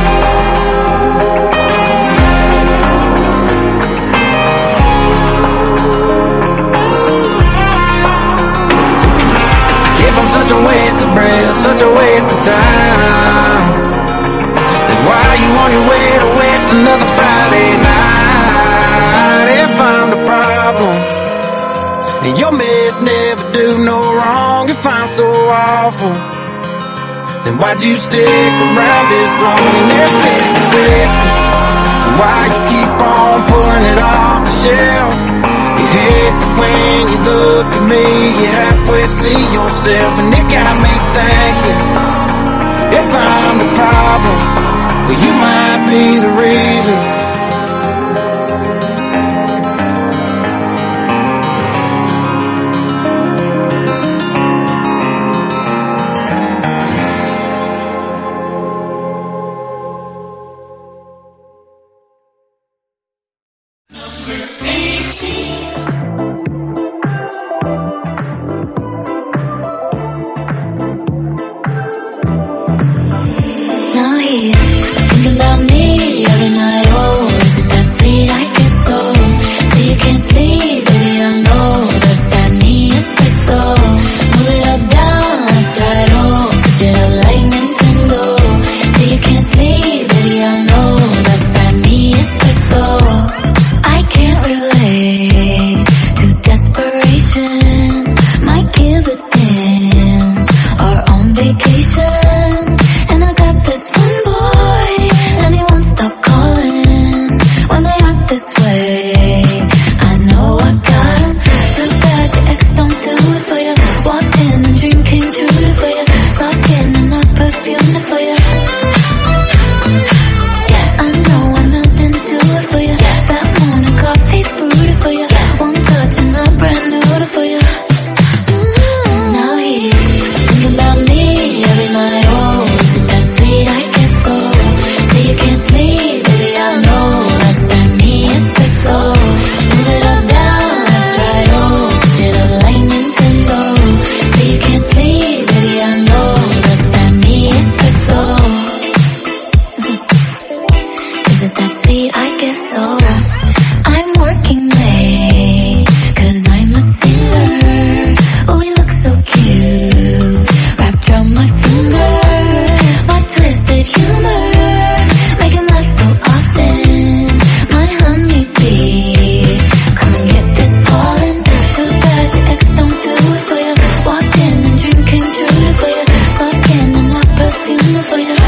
If I'm such a waste of breath, such a waste of time, then why are you on your way to waste another Friday night? If I'm the problem, and your mess never do no wrong. If I'm so awful, then why'd you stick around this long and there fits the whiskey? And why you keep on pulling it off the shelf? You hate that when you look at me, you halfway see yourself, and it got me thinking, if I'm the problem, well, you might be the reason.
Now he's thinking about me every night. Oh, is it that sweet? I guess so. Say you can't sleep, baby, I know that's that me espresso. Move it up, down, left, right, oh, switch it up like Nintendo. Say you can't sleep, baby, I know that's that me espresso. I can't relate to desperation. Might give a damn, or on vacation. And I got this one boy, and he won't stop calling when they act this way. I know I got him. Too bad your ex don't do it for you. Walked in and dream came true for you. Saw skin and not perfume for you. Yes, I know I'm melting to it for you. Yes, that morning coffee brewed for you. Yes, one touch and I'm brand new for you. Now he's thinking about me every night. Oh, is it that sweet? I guess so. Say you can't sleep, baby, I know that's that me espresso. Move it up, down, left, right, oh, switch it up like Nintendo. Say you can't sleep, baby, I know that's that me espresso. Is it that sweet? I guess so. I'm working late, 'cause I'm a singer. Oh, we look so cute, wrapped around my finger. My twisted humor, making laugh so often. My honeybee, come and get this pollen. Too bad your ex don't do it for you. Walked in and dream came true for you. Soft skin and not perfume for you.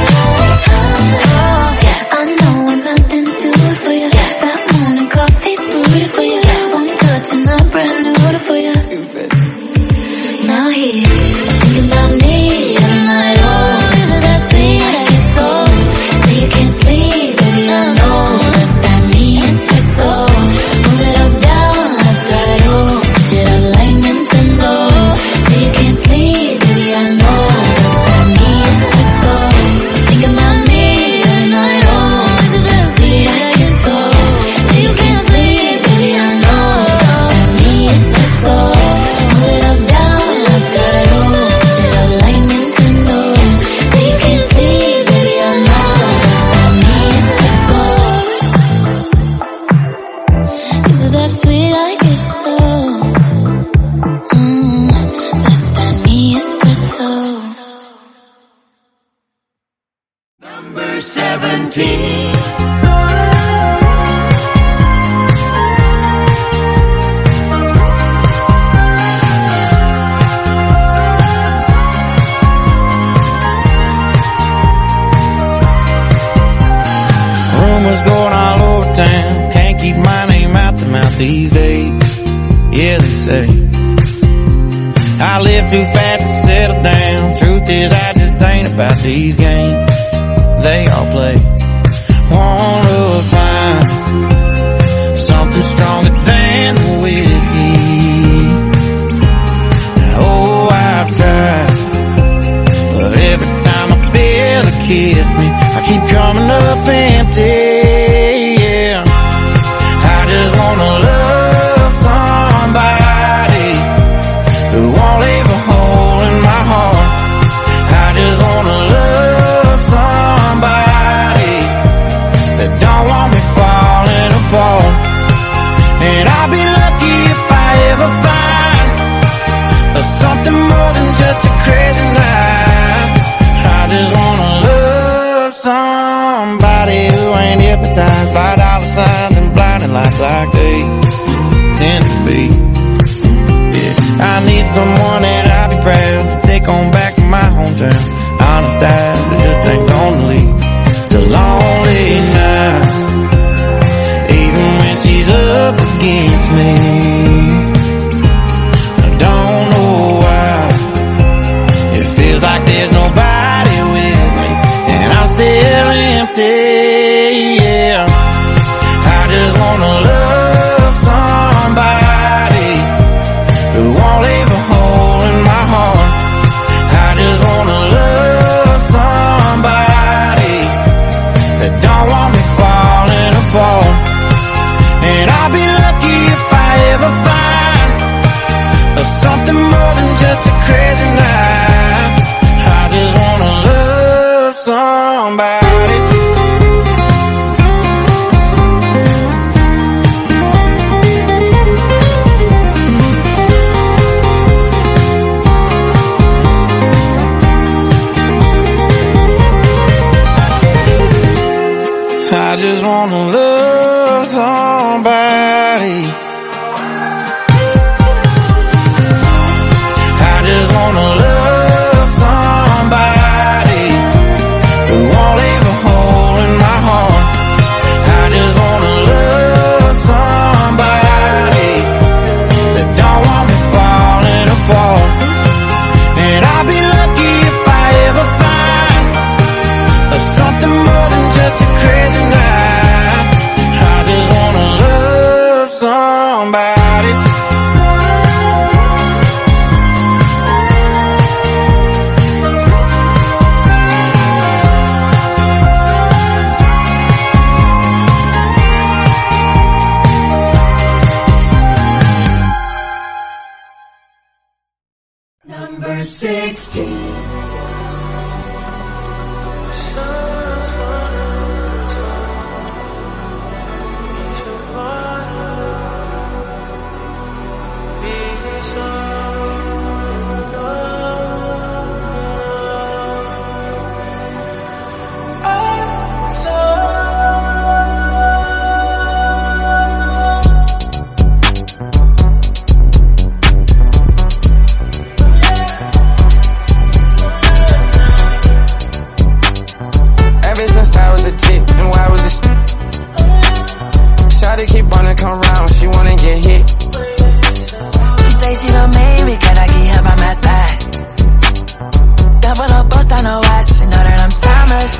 Yes, I know I'm melting to it for you. Yes, that morning coffee brewed for you. Yes, one touch and I'm brand new for you. Now he's thinking about me every night. Oh, is it that sweet? I guess so. Say you can't sleep, baby, I know that's that me espresso. Move it up, down, left, right, oh, switch it up like Nintendo. Say you can't sleep, baby, I know that's that me espresso. Thinking about me every night. Oh, is it that sweet? I guess so. Say you can't sleep, baby, I know that's that me espresso. Move it up, down, left, right, oh, switch it up like Nintendo. Say you can't sleep, baby, I know that's that me espresso. Is it that sweet? I guess so. That's that me espresso.
Number 17.
Rumors going all over town, can't keep my name out the mouth these days. Yeah, they say I live too fast to settle down. Truth is, I just ain't about these games they all play.
up empty, yeah. I just wanna love somebody who won't leave a hole in my heart. I just wanna love somebody that don't want me falling apart. And I'll be lucky if I ever find something more than just a crazy night. I just wanna love somebody who ain't hypnotized by dollar signs and blinding lights like they tend to be. Yeah, I need someone that I'll be proud to take on back to my hometown. Honest eyes that just ain't gonna lead to lonely nights. Even when she's up against me, I don't know why. It feels like there's nobody with me, and I'm still empty, yeah. I just wanna love somebody who won't leave a hole in my heart. I just wanna love somebody that don't want me falling apart. And I'll be lucky if I ever find something more than just a crazy night. I just wanna love somebody. I just wanna love somebody. I just wanna love somebody who won't leave a hole in my heart. I just wanna love somebody that don't want me falling apart. And I'll be lucky if I ever find something more than just a crazy night. I just wanna love somebody.
Number 16.
Ever since I was a chick, and why was this? Shawty keep wanna come round, she wanna get hit.
She say she done made me, can I get her by my side? Double up, bust on her watch, she know that I'm timeless.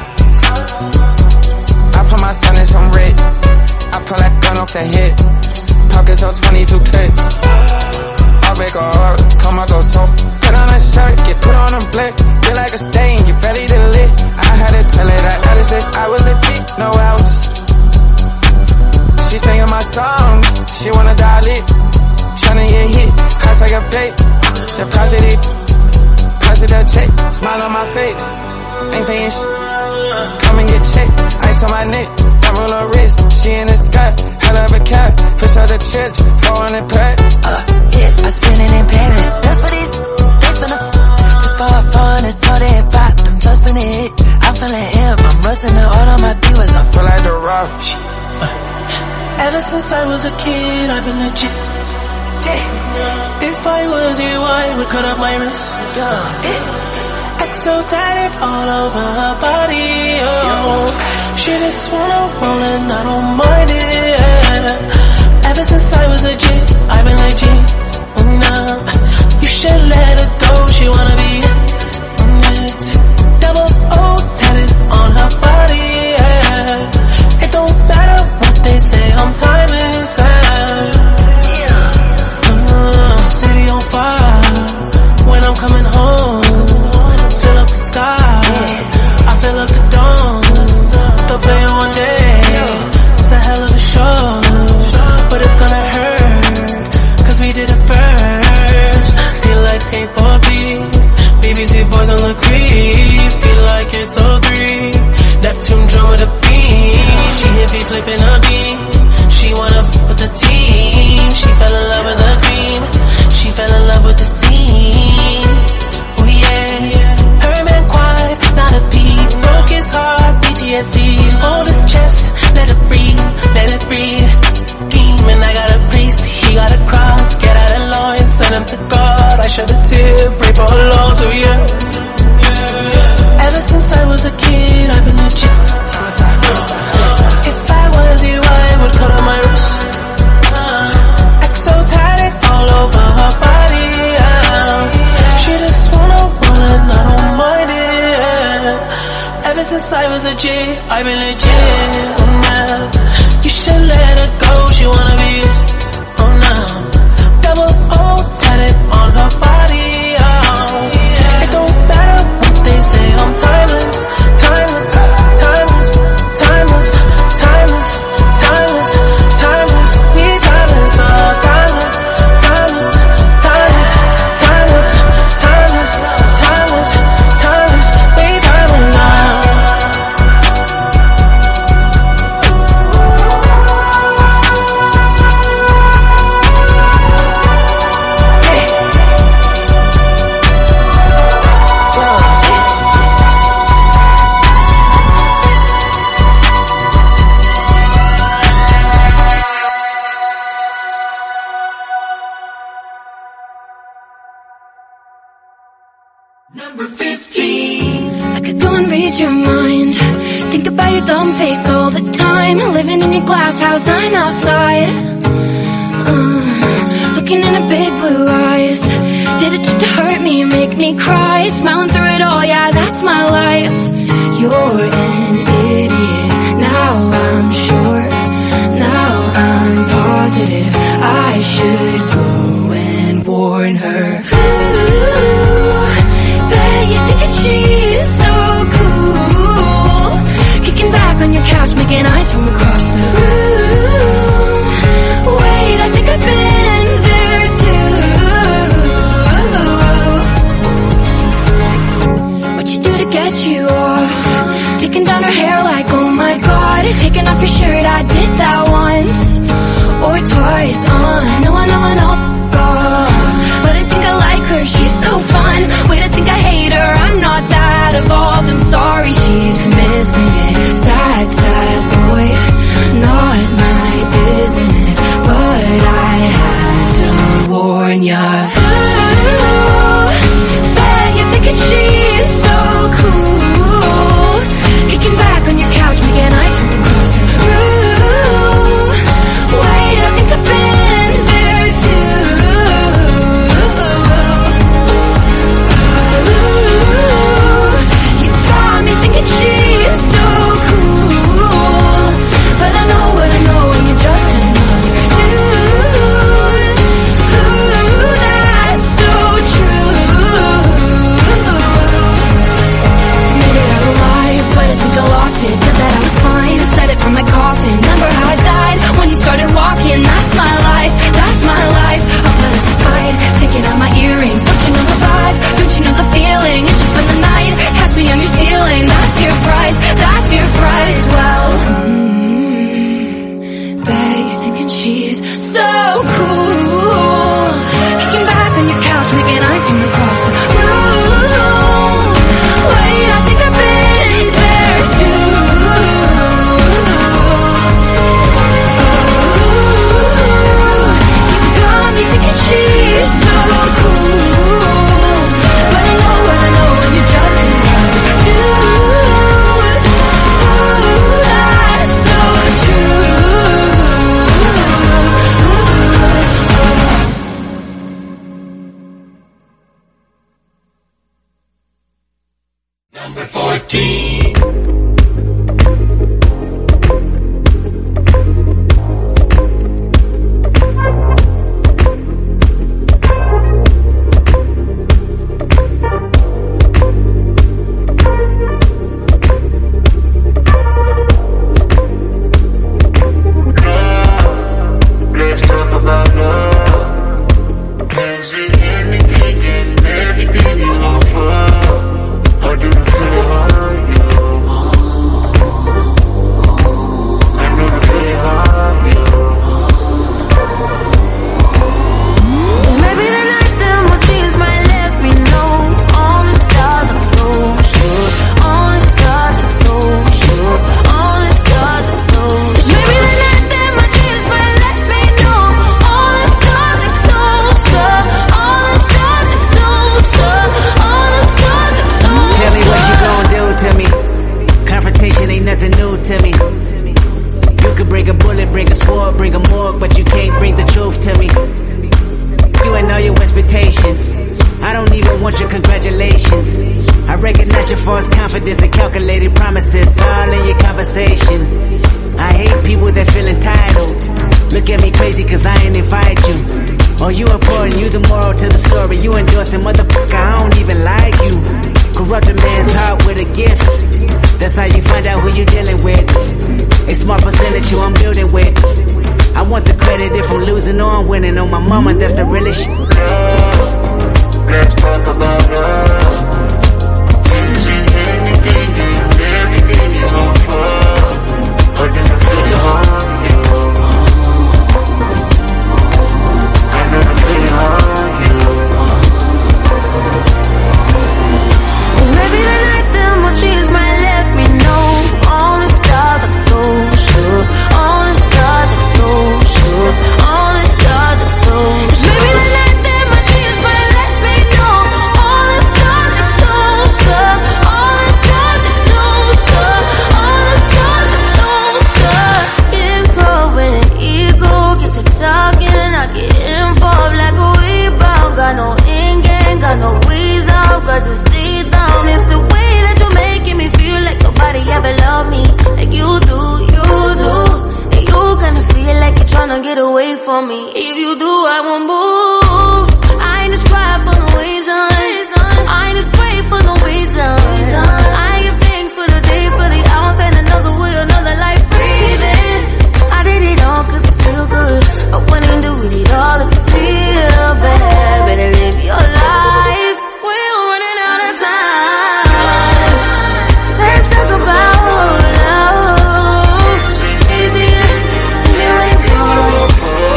I put my son in some red, I pull that gun off the head. Pockets on 22 clips. I'll make her hard, come out go so. Put on a shirt, get put on a blick. Feel like a stain, get fairly to lit. I had to tell her that ever since I was a kid, no else. She singing my songs, she wanna dial it. Tryna get hit, house like a bait. Deposit it, deposit that check. Smile on my face, ain't paying shit. Come and get checked, ice on my neck. Double her wrist, she in the sky. Hell of a cat, push out the church, 400 packs.
Yeah, I spend it in Paris. That's for these, they finna just for fun, it's all that pop. I'm just finna hit, I'm feeling hip. I'm rusting the oil on my viewers. I
feel like the rock.
Ever since I was a kid, I've been legit. If I was you, I would cut up my wrist. XO tatted all over her body. Oh, she just wanna roll and I don't mind it. Ever since I was a G, I've been legit. Nah, you should let her go. She wanna be it. Double O tatted on her body. It don't matter what they say, I'm timeless. City on fire when I'm coming home. Fill up the sky, I fill up the dome. The player shed a tear, break all laws, oh yeah. Ever since I was a kid, I've been legit. If I was you, I would cut on my wrist. Exo tatted all over her body, she just wanna roll and I don't mind it. Ever since I was a G, I've been legit. You should let her go, she wanna be it. Oh no, double O tatted on her body. It don't matter what they say, I'm timeless, timeless, timeless, timeless, timeless, timeless, timeless. We timeless, timeless, timeless, timeless, timeless, timeless, timeless, timeless. We timeless.
Number 15.
I could go and read your mind. Think about your dumb face all the time. Living in your glass house, I'm outside. Looking in her big blue eyes. Did it just to hurt me, make me cry? Smiling through it all, yeah, that's my life. You're an idiot. Now I'm sure. Now I'm positive. I should go and warn her. You think that she's so cool, kicking back on your couch, making eyes from across the room. Wait, I think I've been there too. What you do to get you off? Taking down her hair like, oh my god. Taking off your shirt
could bring a bullet, bring a sword, bring a morgue, but you can't bring the truth to me. You ain't all your expectations. I don't even want your congratulations. I recognize your false confidence and calculated promises all in your conversation. I hate people that feel entitled. Look at me crazy cause I ain't invite you. Oh, you important, you the moral to the story. You endorsing, motherfucker, I don't even like you. Corrupt a man's heart with a gift. That's how you find out who you dealing with. A smart percentage you I'm building with. I want the credit if I'm losing or I'm winning. On my mama, that's the realest shit.
Let's talk about love. Easy, anything you offer. I didn't feel your heart. I never feel your heart.
Maybe the night the emotions might let me know. All the stars are closer. All the stars are closer. All the stars are closer. Maybe the night the emotions might let me know. All the stars are closer. All the stars are closer. All the stars are closer. Skin cold when the ego gets to talking. I get involved like a rebound. Got no ink, ain't got no ways out. Got to stay down. It's the way that you're making me feel like nobody ever loved me like you do, you do. And you kinda feel like you're tryna get away from me. If you do, I won't move. I ain't just cry for no reason. I ain't just pray for no reason. I give thanks for the day, for the hours, and another way, another life breathing. I did it all cause I feel good. I wouldn't do it all if you feel bad. Better live your life. We're running out of time. Let's talk about love. Anything you ain't want.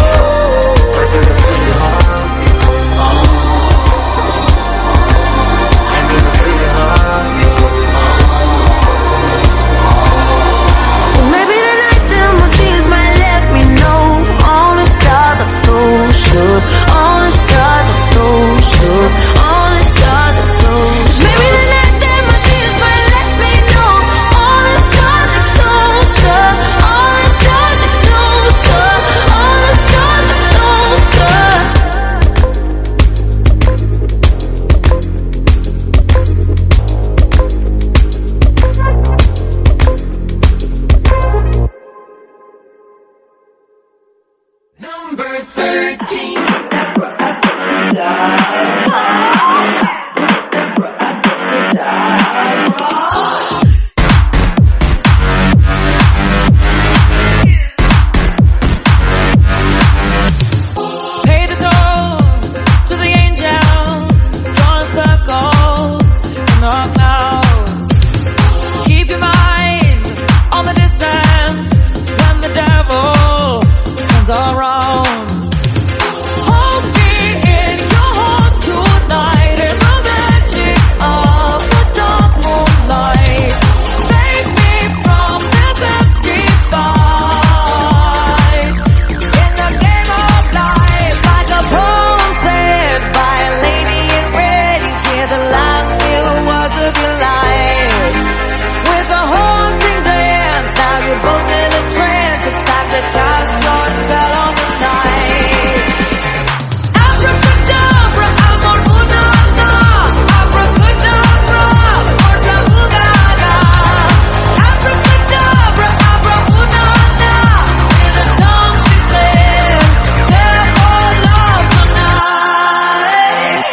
Maybe the night the emotions might let me know. All the stars are closer. All the stars are closer. All the stars are closer. Maybe the night the emotions might let me know. All the stars are closer. All the stars are closer. All the stars are
Number 13.
Pay the toll to the angels, drawing circles in the clouds. Keep your mind on the distance when the devil turns around. Hold me in your heart tonight in the magic of the dark moonlight. Save me from this empty fight. In the game of life, like a poem said by a lady in red, you hear the last few words of your life. With a haunting dance, now you're both in a trance. It's time to cast your spell on the night. Abracadabra, amor una na. Abracadabra, orta ugaga. Abracadabra, abra una na. In a tongue she said, therefore love tonight.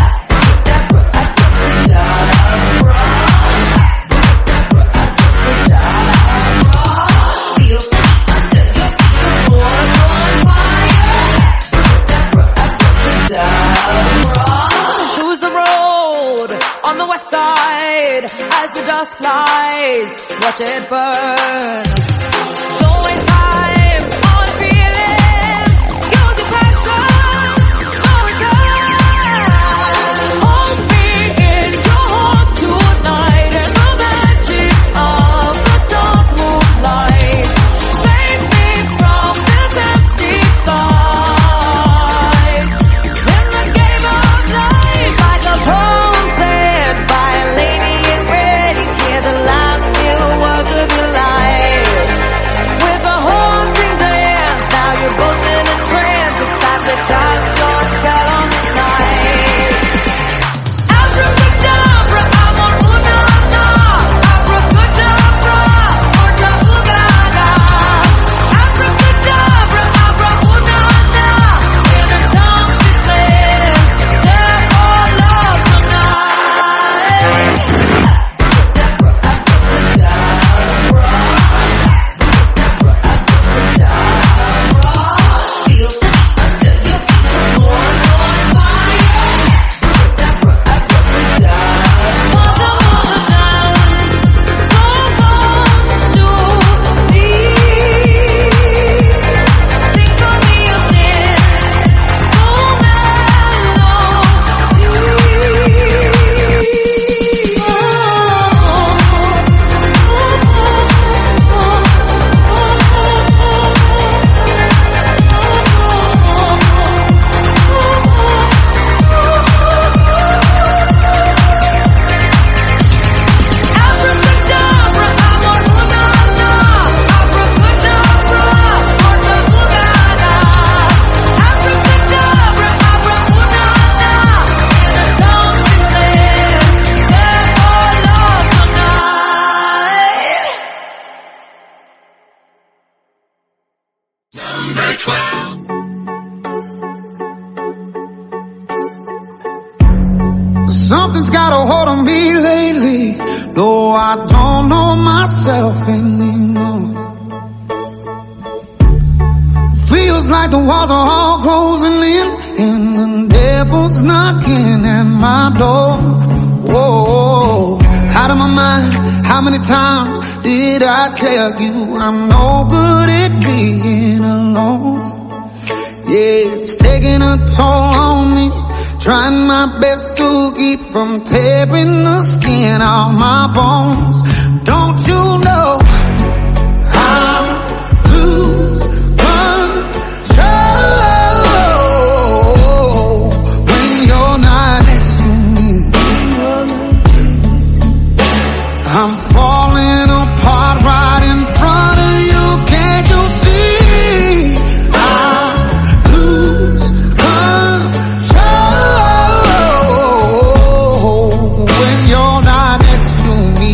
Choose the road on the west side as the dust flies. Watch it burn. Don't waste time on feeling. Use your passion. No return. Hold me in your heart tonight in the magic of the dark moonlight. Save me from this empty fight. In the game of life, like a poem said by a lady in red, you hear the last few words of your life.
Number 12.
Something's got a hold on me lately, though I don't know myself anymore. Feels like the walls are all closing in, and the devil's knocking at my door. Whoa, out of my mind, how many times did I tell you I'm no good at being alone? Yeah, it's taking a toll on me, trying my best to keep from tearing the skin off my bones. Don't you know how to control when you're not next to me? I'm falling apart right in front of you. Can't you see? I lose control when you're not next to me.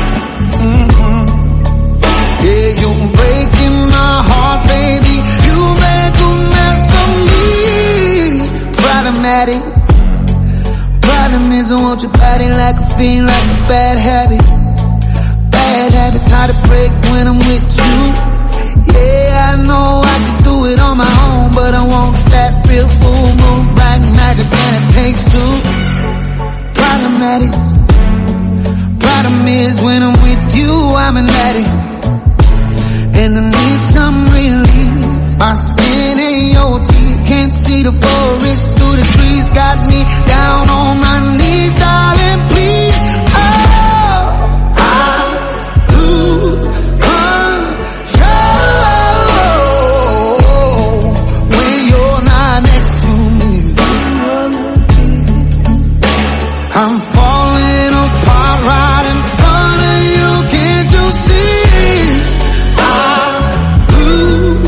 Yeah, you're breaking my heart, baby. You make a mess of me. Problematic. Problem is I want your body like a fiend, like a bad habit. Bad habits hard to break when I'm with you. Yeah, I know I can do it on my own, but I want that real full moon, black magic, and it takes two. Problematic. Problem is when I'm with you, I'm an addict, and I need some relief. My skin and your teeth, can't see the forest through the trees. Got me down on my knees, darling, please. Oh, I lose control when you're not next to me. I'm falling apart right in front of you. Can't you see? I lose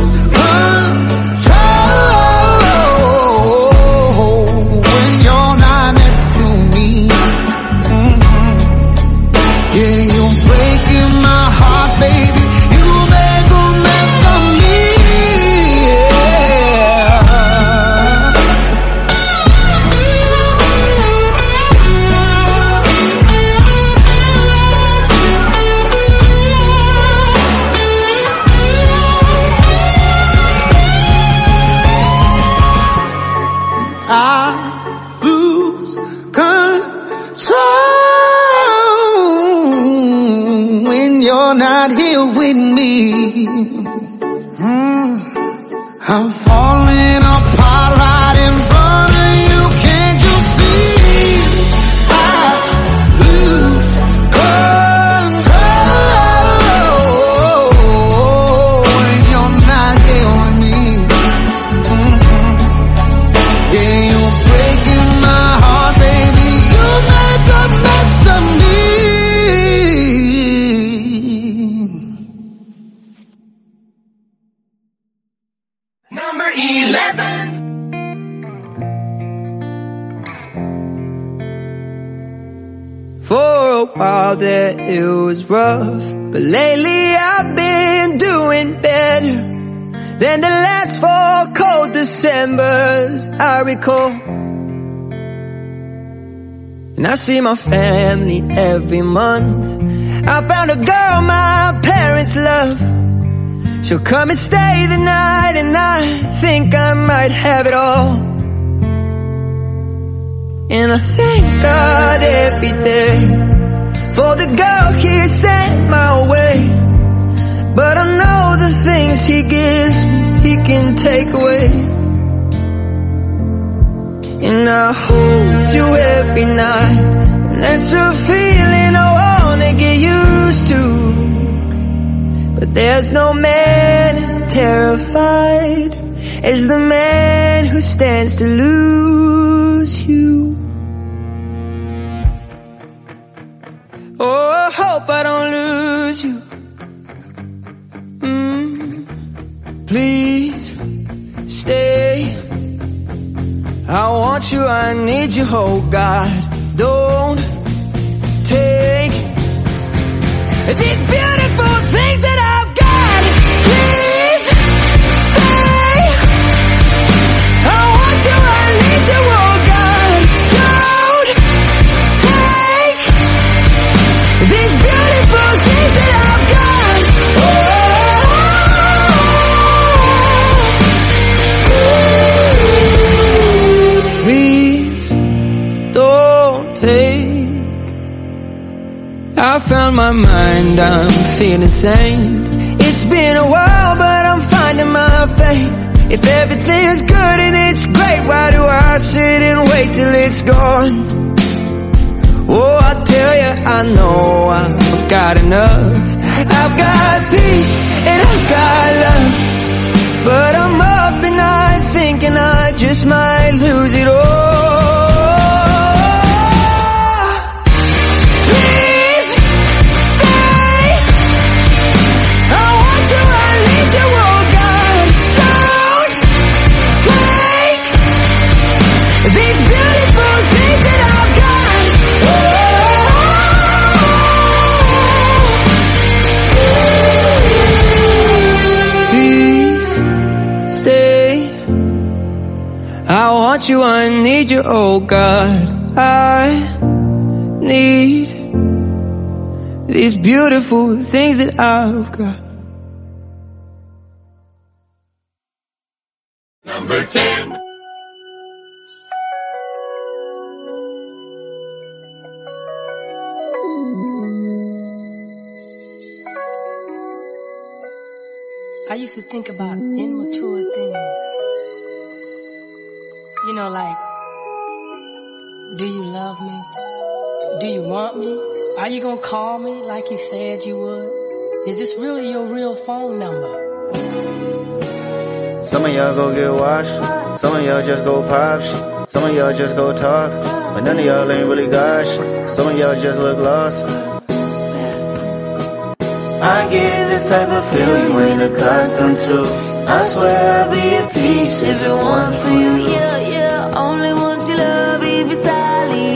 control when you're not next to me. Yeah, you're breaking my heart, baby. You make a mess of me. I lose control when you're not here with me. I'm falling apart right in front of you. Can't you see? I lose control when you're not here with me. Yeah, you're breaking my heart, baby. You make a mess of me.
Number 11.
For a while there it was rough, but lately I've been doing better than the last 4 cold Decembers I recall. And I see my family every month. I found a girl my parents love. She'll come and stay the night, and I think I might have it all. And I thank God every day for the girl He sent my way. But I know the things He gives me, He can take away. And I hold you every night, and that's a feeling I wanna get used to. But there's no man as terrified as the man who stands to lose you. Oh, I hope I don't lose you. Please stay. I want you, I need you, oh God. Don't take these beautiful things that I've got. Please stay. my mind, I'm feeling sane. It's been a while, but I'm finding my faith. If everything's good and it's great, why do I sit and wait till it's gone? Oh, I tell you, I know I've got enough. I've got peace and I've got love, but I'm up at night thinking I just might lose it all. Please stay. I want you, I need you, oh God. Don't take these beautiful things that I've got. Please stay. I want you, I need you, oh God. I need these beautiful things that I've got.
Number 10.
I used to think about immature things. You know, like, do you love me? Do you want me? Are you gonna call me like you said you would? Is this really your real phone number?
Some of y'all go get washed, some of y'all just go pop shit, some of y'all just go talk, but none of y'all ain't really got shit. Some of y'all just look lost. I get this type of feel you ain't accustomed to. I swear I'll be at peace if it weren't for you.
Yeah, yeah, only want your love, baby, silly.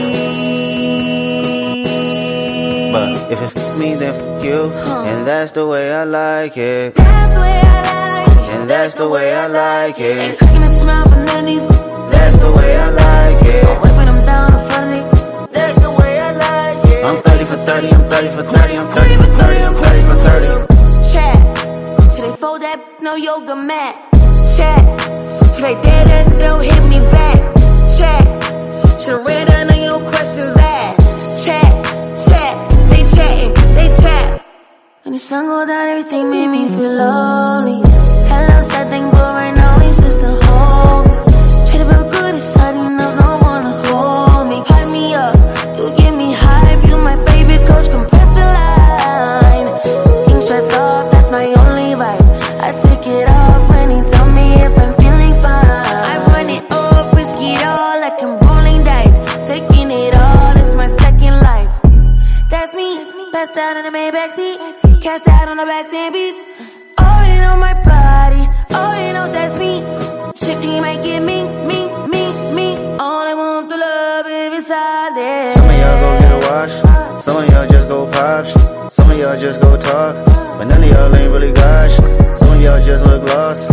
But if it f me, then f you, and that's the way I like it.
That's the way I like it.
And that's the way I like it.
Ain't cracking a smile for none of you.
That's the way I like it.
Don't wait when I'm down in front of me.
That's the way I like it. I'm 30 for 30, I'm 30 for 30, I'm 30 for 30, I'm 30 for 30.
Chat, should they fold that no yoga mat? Chat, should they dare that don't hit me back? Chat, should've read none of your questions asked. Chat, they chatting, they chat. When the sun go down, everything made me feel lonely. Hello, sad thing, but right now it's just a hold me. Try to feel good, it's hard enough, no one to hold me. Hype me up, you give me hype, you my favorite coach, compress the line. King stress off, that's my only vice. I take it off when he tell me if I'm feeling fine. I run it up, risk it all like I'm rolling dice. Taking it all, it's my second life. That's me, passed out in the Maybach seat. Cashed out on the backstand beach. Oh, you know my body, oh, you know that's me. Shifting might get me. All I want to love is solid.
Some of y'all go get a wash, some of y'all just go pop shit, some of y'all just go talk, but none of y'all ain't really got shit. Some of y'all just look lost.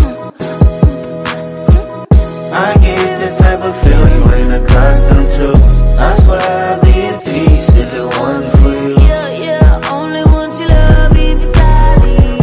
I get this type of feel you ain't accustomed to. I swear I'd be at peace if it weren't for you.
Yeah, only want your love, baby, silly.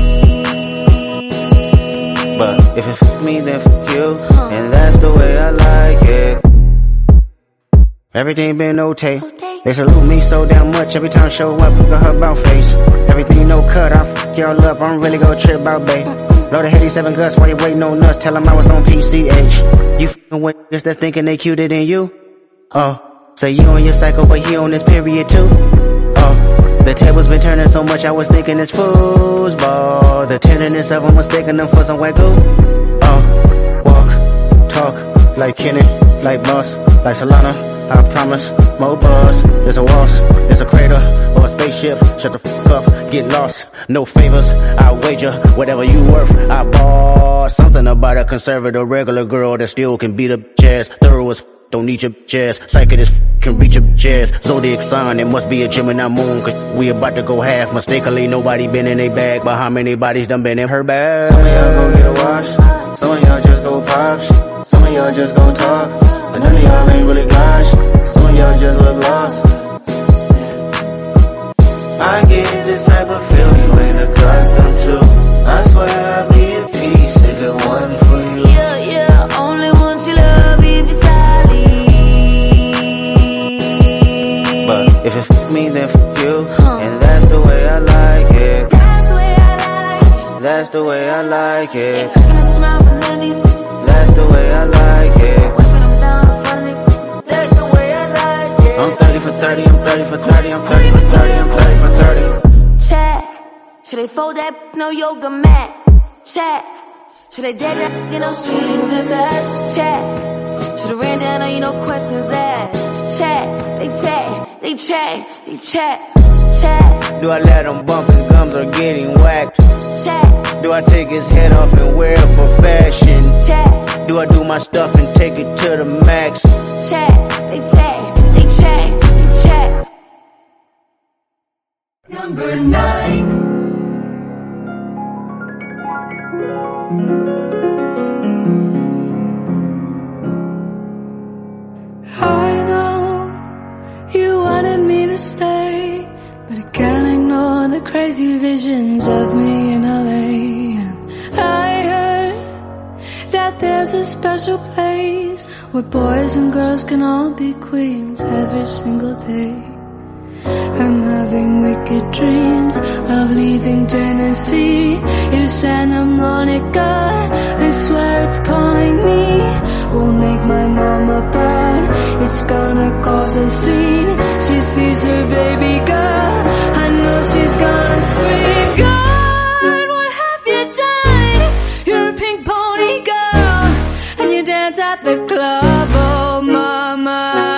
But if it f me, then f you, and that's the way I like it. Everything been okay. They salute me so damn much every time I show up, look at her about face. Everything no cut, I f y'all up, I'm really gon' trip about bae. Load of 7 guts while you waiting on nuts, tell them I was on PCH. You f***ing with niggas that's thinking they cuter than you? Oh, so you on your cycle, but he on this period too? Oh, the tables been turning so much I was thinking it's foosball. The tenderness of them mistaking them for some white goo. Oh, walk, talk, like Kenny, like Boss, like Solana. I promise, more buzz, there's a waltz, there's a crater, or a spaceship, shut the f*** up, get lost, no favors, I wager, whatever you worth, I bought something about a conservative regular girl that still can beat up jazz, thorough as f***, don't need your jazz, psychic as f***, can reach your jazz, zodiac sign, it must be a Gemini moon, cause we about to go half, mistakenly nobody been in a bag, but how many bodies done been in her bag? Some of y'all go get a wash, some of y'all just go pop shit, some of y'all just go talk, but none of y'all ain't really got shit. Some of y'all just look lost. I get this type of feel you ain't accustomed to. I swear I'd be at peace if it wasn't for you.
Yeah, only want your love, baby, silly.
But if it f me, then f you, and that's the like it. That's the way I like it.
That's the way I like it.
I'm 30 for 30, I'm 30 for 30, I'm 30 for 30, I'm 30 for 30.
Chat. Should they fold that no yoga mat? Chat. Should they dead that you know strings attached? Chat. Should've ran down on you no questions asked. Chat. They chat. They chat. They chat. Chat.
Do I let him bump his gums or get him whacked?
Chat.
Do I take his head off and wear it for fashion?
Chat.
Do I do my stuff and take it to the max?
Chat. They chat. They chat. They chat.
Number 9.
I know you wanted me to stay, but I can't ignore the crazy visions of me in LA. And I heard that there's a special place where boys and girls can all be queens every single day. I'm having wicked dreams of leaving Tennessee. If Santa Monica, I swear it's calling me. Won't make my mama proud, it's gonna cause a scene. She sees her baby girl, I know she's gonna scream. God, what have you done? You're a pink pony girl, and you dance at the club. Oh mama,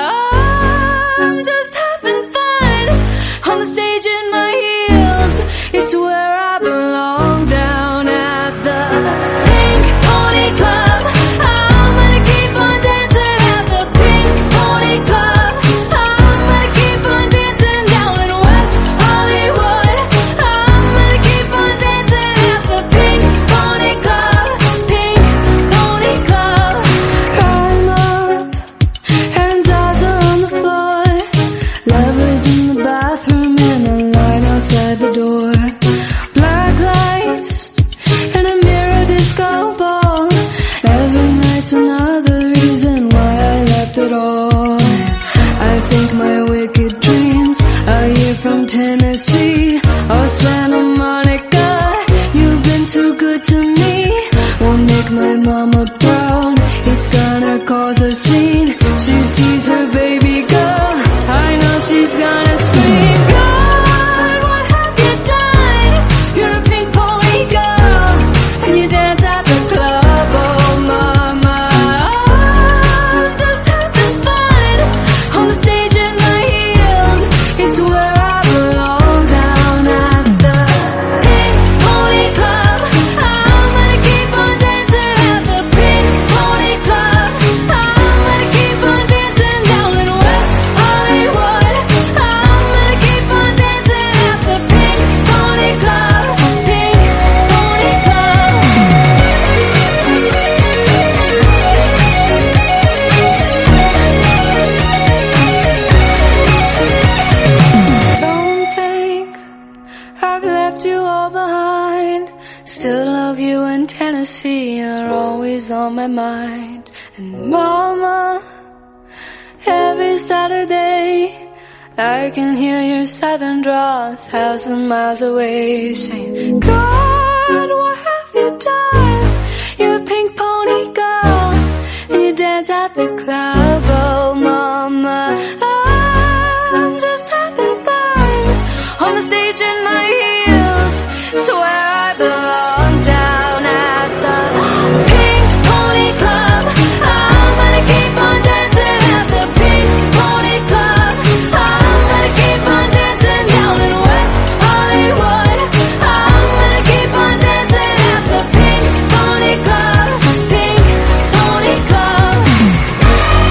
I'm just having fun on the stage in my heels. It's where I belong, down at the Pink Pony Club. I'm gonna keep on dancing at the Pink Pony Club. I'm gonna keep on dancing down in West Hollywood. I'm gonna keep on dancing at the Pink Pony Club. Pink Pony Club. I'm up and dolls are on the floor. Lovers in the bathroom and a line outside the door. Black lights and a mirror disco ball. Every night's another reason why I left it all. I think my wicked dreams are here from Tennessee or Santa Monica. You've been too good to me. Won't make my mama proud, it's gonna cause a scene. She sees her baby girl, I know she's gonna scream. God, what have you done? You're a pink pony girl, and you dance at the club. Oh mama, I'm just having fun on the stage in my heels. It's where I belong, down at the Pink Pony Club. I'm gonna keep on dancing at the Pink Pony Club. I'm gonna keep on dancing down in West Hollywood. I'm gonna keep on dancing at the Pink Pony Club. Pink Pony Club. Don't think I've left you all behind. Still love you in Tennessee, you're always on my mind. And mama, every Saturday I can hear your southern drawl 1,000 miles away, saying, God, what have you done? You're a pink pony girl, and you dance at the club. Oh mama, I'm just having fun on the stage in my heels. It's where I belong, down at the Pink Pony Club. I'm gonna keep on dancing at the Pink Pony Club. I'm gonna keep on dancing down in West Hollywood. I'm gonna keep on dancing at the Pink Pony Club. Pink Pony Club.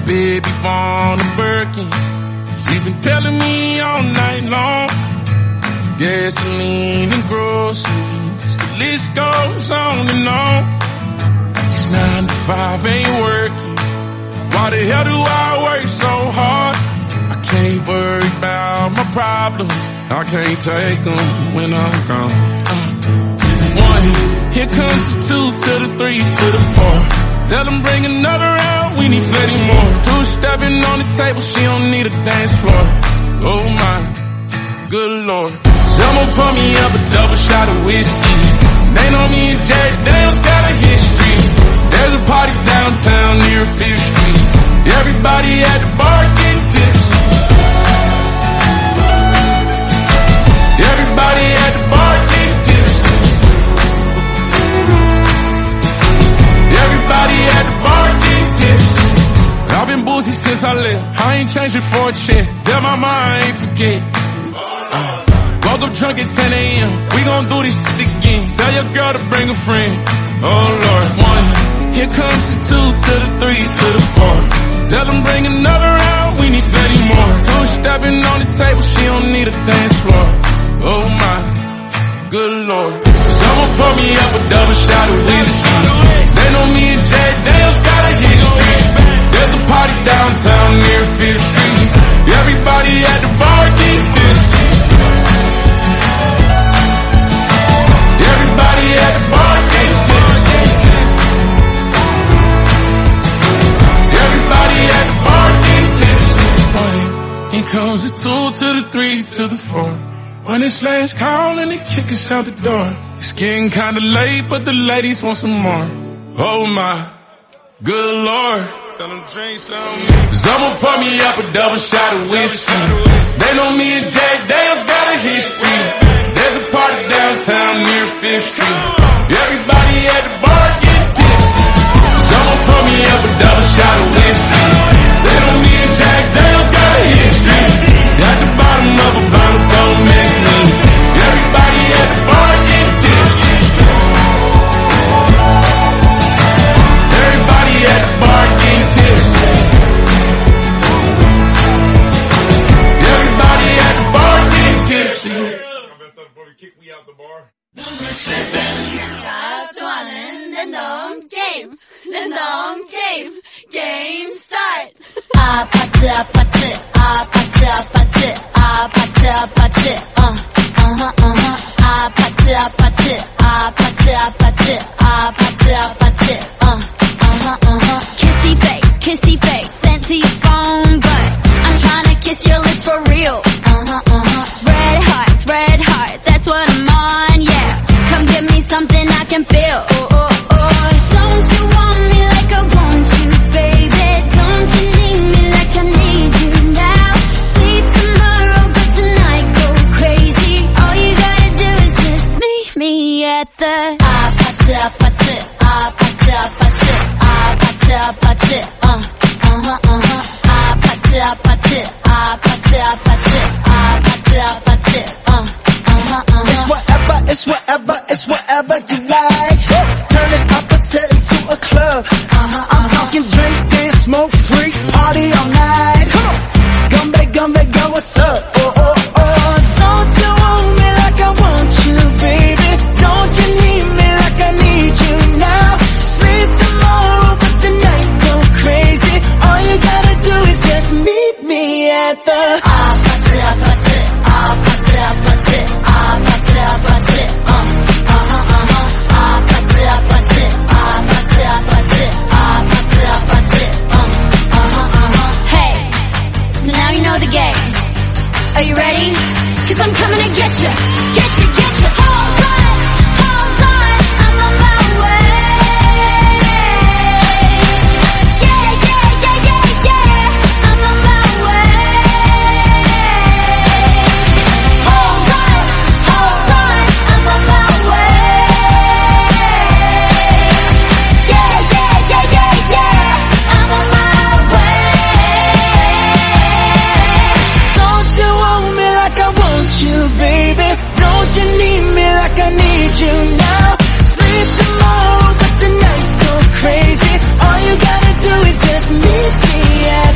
baby want a Birkin. She's been telling me all night long. Gasoline and groceries, the list goes on and on. It's 9 to 5, ain't working. Why the hell do I work so hard? I can't worry about my problems. I can't take them when I'm gone. 1, here comes the 2 to the 3 to the 4. Tell them bring another round, we need plenty more. 2 stepping on the table, she don't need a dance floor. Oh my, good lord. Someone pour me up a double shot of whiskey. They know me and Jack Daniels got a history. There's a party downtown near 5th Street. Everybody at the bar getting tipsy. Everybody at the bar getting tipsy. Everybody at the bar getting tipsy. I've been boozy since I left. I ain't changing for a check. Tell my mom I ain't forget. Woke up drunk at 10 a.m. We gon' do this shit again. Tell your girl to bring a friend. Oh Lord. 1, here comes the 2 to the 3 to the 4. Tell them bring another round, we need plenty more. 2 stepping on the table, she don't need a dance floor. Oh my, good lord. Someone pour me up a double shot of whiskey. They know me and Jack Daniels got a history. There's a party downtown near 5th Street. Everybody at the bar getting tipsy. Everybody at the bar getting tipsy. Everybody at the bar getting tipsy. Here comes the 2 to the 3 to the 4. When it's last call and they kick us out the door. It's getting kinda late, but the ladies want some more. Oh my, good lord. Tell them drink some. Someone pour me up a double shot of whiskey. They know me and Jack Daniels got a history. There's a party downtown near 5th Street. Everybody at the bar getting tipsy. Someone pour me up a double shot of whiskey. They know me and Jack Daniels got a history. At the bottom of a bottle, don't miss me. Everybody at the bar getting tipsy. Everybody at the bar getting tipsy. Everybody at the bar getting tipsy.
Number 7.
내가 좋아하는 랜덤 게임, 랜덤 게임, 게임 스타트.
아파트 아파트 아파트 아파트 아파트 아파트 아파트 아파트 아파트 아파트 아파트 아파트 kissy face sent to your phone but I'm trying to kiss your lips for real. Red hearts, that's what I'm on, yeah. Come give me something I can feel. Don't you want me like I want you, baby? Don't you need me like I need you now? See tomorrow, but tonight go crazy. All you gotta do is just meet me at the 아파트 아파트 아파트 아파트 아파트 아파트 아파트 아파트 아파트 아파트 아파트
It's whatever you like. Turn this opposite into a club. I'm talking drink, dance, smoke, freak, party all night. Come on, go, what's up? Oh. Don't you want me like I want you, baby? Don't you need me like I need you now? Sleep tomorrow, but tonight go crazy. All you gotta do is just meet me at the 아파트 아파트 아파트 아파트 아파트 아파트
Hey, so now you know the game. Are you ready? 'Cause I'm coming to get you. Hold on, I'm on my way. Yeah, I'm on my way. Hold on, I'm on my way. Yeah, I'm on my way.
Don't you want me like I want you, baby? Don't you need me like I need you now? Sleep tomorrow, but tonight go crazy. All you gotta do is just meet me at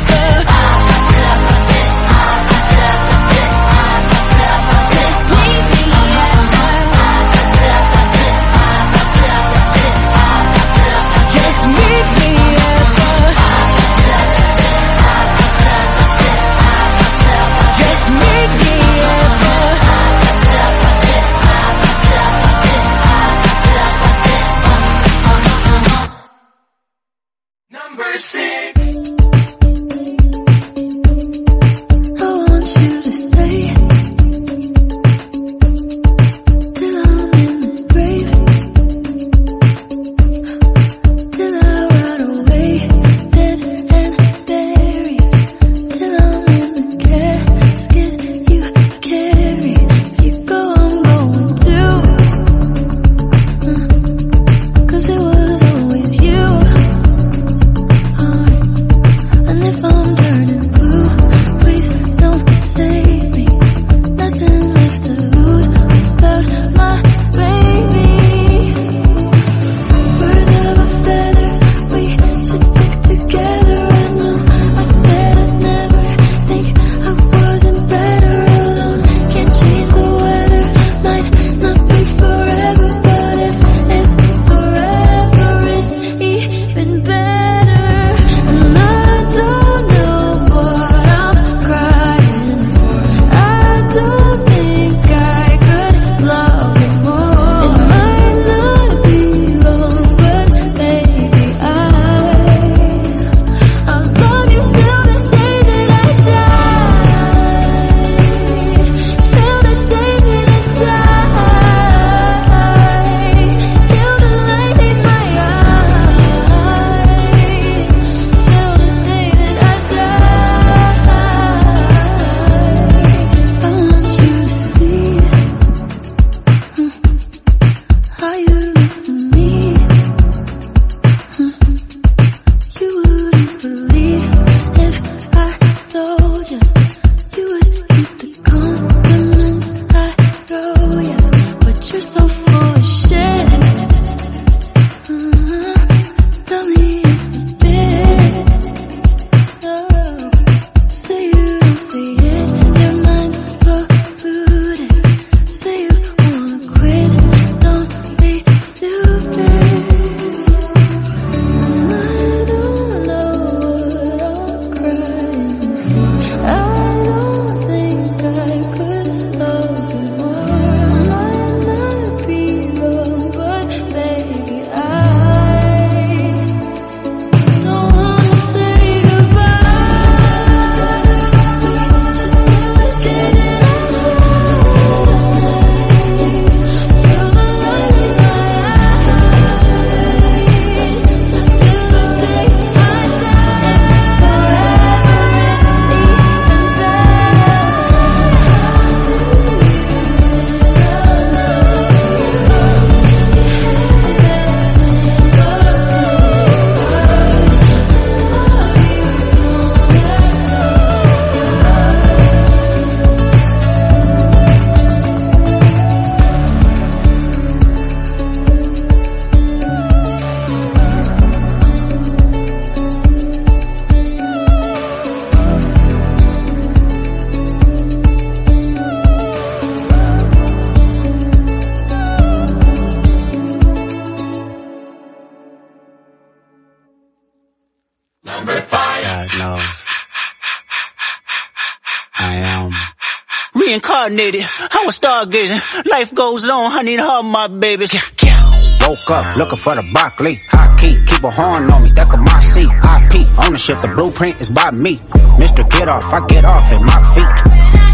reincarnated. I was stargazing. Life goes on, I need all my babies.
Woke up looking for the broccoli. High key, keep a horn on me, that could my seat. IP, ownership, the blueprint is by me. Mr. Get Off, I get off at my feet.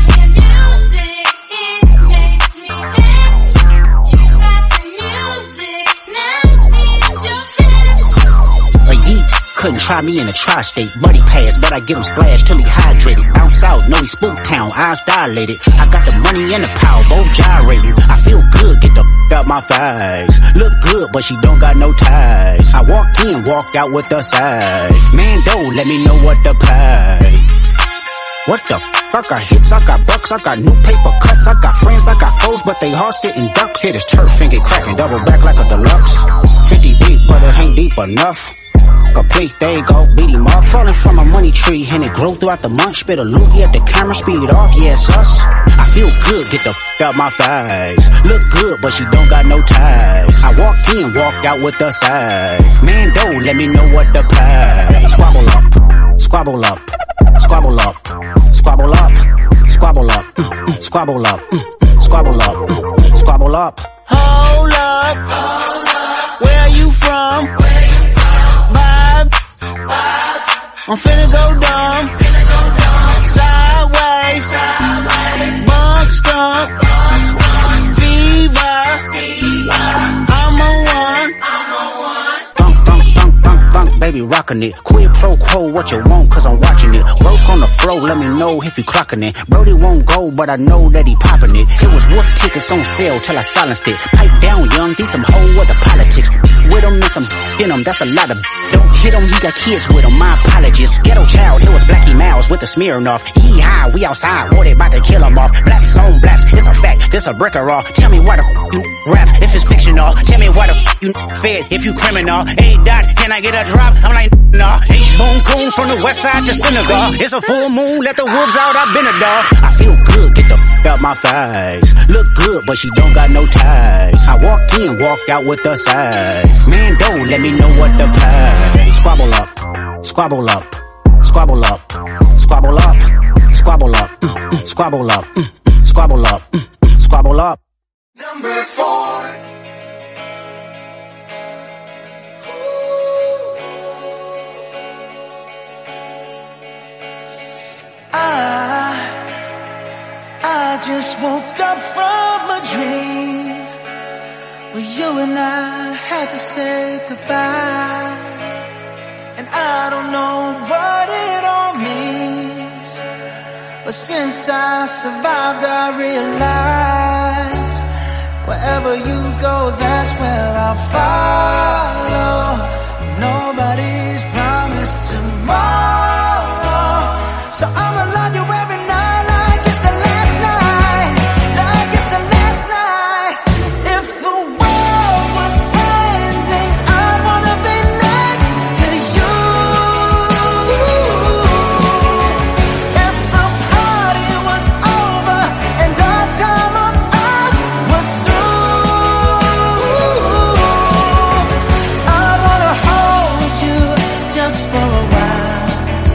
Couldn't try me in a tri-state. Buddy pass, but I get him splashed till he hydrated. Bounce out, know he spook town, eyes dilated. I got the money and the power, both gyrating. I feel good, get the out my thighs. Look good, but she don't got no ties. I walked in, walked out with the size. Man, don't let me know what the price. What the I got hits, I got bucks, I got new paper cuts, I got friends, I got foes, but they all sitting ducks. Hit his turf and get cracking, double back like a deluxe. 50 deep, but it ain't deep enough. Complete, there you go, beat him up. Falling from a money tree, and it grew throughout the month. Spit a loogie at the camera, speed off, yeah, it's us. I feel good, get the out my thighs. Look good, but she don't got no ties. I walked in, walked out with the size. Man, don't let me know what the price. Squabble up, squabble up, squabble up, squabble up, squabble up, squabble up, squabble up, squabble up.
Hold up, where are you from? I'm finna go dumb, sideways, bump skunk, fever, I'm on one.
Thunk, baby, rockin' it. Quid pro quo, what you want, cause I'm watching it. Work on the floor, let me know if you clockin' it. Brody won't go, but I know that he poppin' it. It was wolf tickets on sale till I silenced it. Pipe down, young, these some whole other politics. With him and some in him, that's a lot of. Don't hit him, he got kids with him, my apologies. Ghetto child, here was Blackie Miles with the Smirnoff. He high, we outside, boy, they bout to kill him off. Blacks on blacks, it's a fact, this a bricker off. Tell me why the you rap if it's fictional. Tell me why the you fed if you criminal. Hey, Doc, can I get a drop? I'm like, nah. H-Bone Coon from the west side to Senegal. It's a full moon, let the wolves out, I've been a dog. I feel good, get the out my thighs. Look good, but she don't got no ties. I walked in, walked out with the size. Man, don't let me know what the price. Squabble up, squabble up, squabble up, squabble up, squabble up, squabble up, squabble up, squabble up.
Number 4.
I just woke up from a dream where you and I had to say goodbye. And I don't know what it all means, but since I survived I realized wherever you go, that's where I'll follow. Nobody's promised tomorrow, so I'ma love you every night like it's the last night, like it's the last night. If the world was ending, I wanna be next to you. If the party was over and our time on earth was through, I wanna hold you just for a while.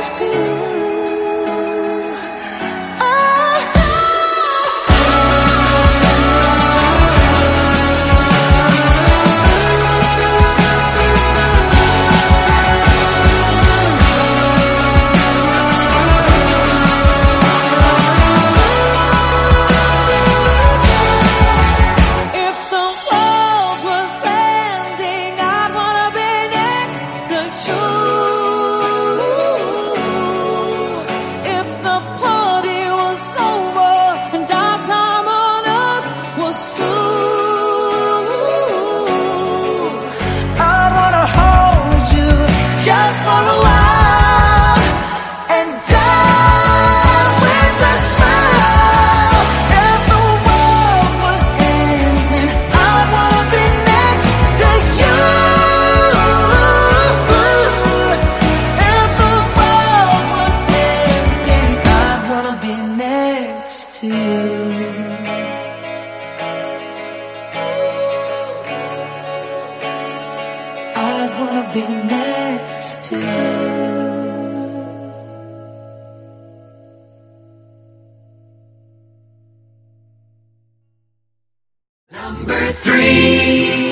next to you.
Number 3.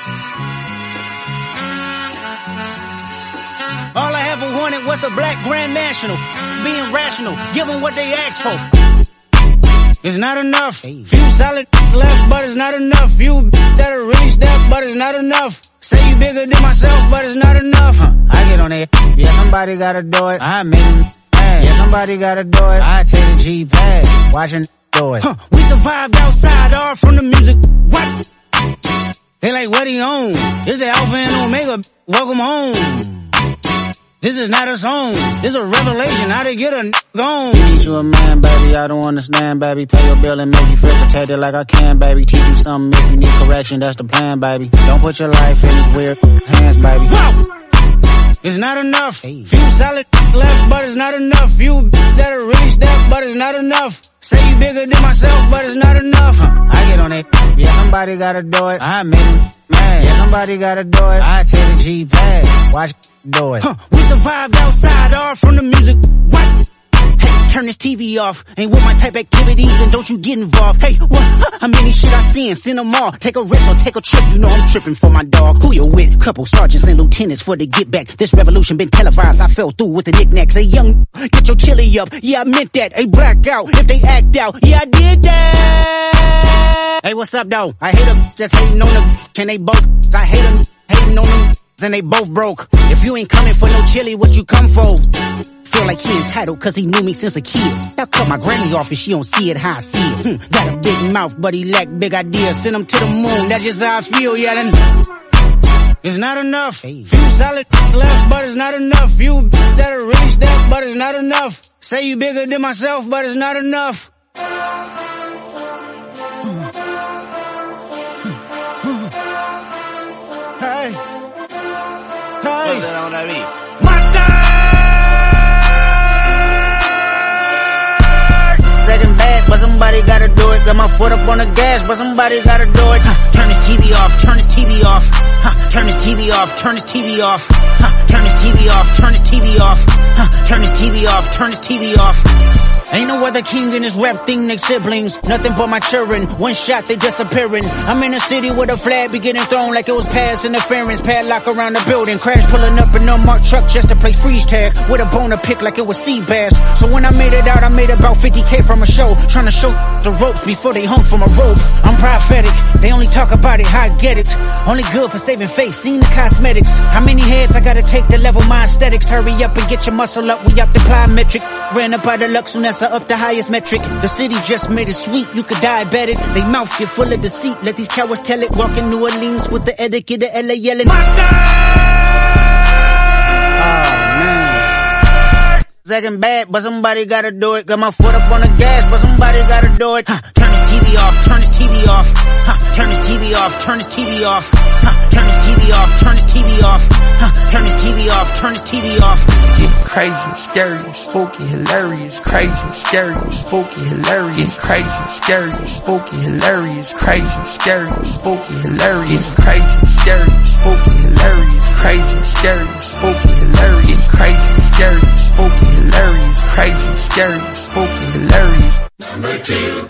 All I ever wanted was a black Grand National. Being rational, give them what they ask for. It's not enough. Few solid left, but it's not enough. You that'll really step, but it's not enough. Say you bigger than myself, but it's not enough. I get on it. Yeah, somebody gotta do it. I made it. Yeah, somebody gotta do it. I take the G-pad, watching do it. We survived outside, all from the music. What? They like, what he on? This the Alpha and Omega. Welcome home. This is not a song. This is a revelation. How to get a gone. Teach you a man, baby. I don't understand, baby. Pay your bill and make you feel protected like I can, baby. Teach you something if you need correction. That's the plan, baby. Don't put your life in these weird hands, baby. Whoa! It's not enough. Few solid left, but it's not enough. You that'll really step, but it's not enough. Say you bigger than myself, but it's not enough. I get on it. Yeah, somebody gotta do it. I made it. Man, yeah, somebody gotta do it. I take the G-pad, watch do it. We survived outside, all from the music. What? Hey, turn this TV off. Ain't with my type activities, and don't you get involved. Hey, what? How many shit I seen? Send them all. Take a risk or take a trip. You know I'm tripping for my dog. Who you with? Couple sergeants and lieutenants for the get back. This revolution been televised. I fell through with the knickknacks. Hey, young, get your chili up. Yeah, I meant that. Hey, black out if they act out. Yeah, I did that. Hey, what's up, though? I hate them just hating on the and they both. I hate them hating on them and they both broke. If you ain't coming for no chili, what you come for? Feel like he entitled cause he knew me since a kid. I cut my granny off and she don't see it how I see it. Got a big mouth but he lack big ideas. Send him to the moon, that's just how I feel yelling. It's not enough. Few solid left but it's not enough. You that'll really step but it's not enough. Say you bigger than myself but it's not enough. Hey. Hey. Second bad, but somebody gotta do it. Got my foot up on the gas, but somebody gotta do it. Turn this TV off, turn this TV off. Turn this TV off, turn this TV off. Turn this TV off, turn this TV off. Turn this TV off, turn this TV off. Ain't no other king in this rap thing, they siblings. Nothing but my children. One shot, they disappearing. I'm in a city with a flag be getting thrown like it was past interference. Padlock around the building. Crash pulling up an unmarked truck just to play freeze tag. With a bone to pick like it was sea bass. So when I made it out, I made about 50K from a show. Trying to show the ropes before they hung from a rope. I'm prophetic. They only talk about it, how I get it. Only good for saving face, seen the cosmetics. How many heads I gotta take to level my aesthetics? Hurry up and get your muscle up, we up the plyometric. Ran up out of luck soon as I up the highest metric. The city just made it sweet, you could diabetic. They mouth get full of deceit, let these cowards tell it. Walk in New Orleans with the etiquette of LA yelling. Second bad, but somebody gotta do it. Got my foot up on the gas, but somebody gotta do it. Turn this TV off, turn this TV off. Turn this TV off, turn this TV off. Turn this TV off, turn this TV off. Turn this TV off, turn this TV off.
It's crazy, scary, spooky, hilarious. Crazy, scary, spooky, hilarious. Crazy, scary, spooky, hilarious. Crazy, scary, spooky, hilarious. Crazy, scary, spooky, hilarious. Crazy, scary, spooky, hilarious. Crazy, scary, spooky, scary, spooky, hilarious.
Number 2.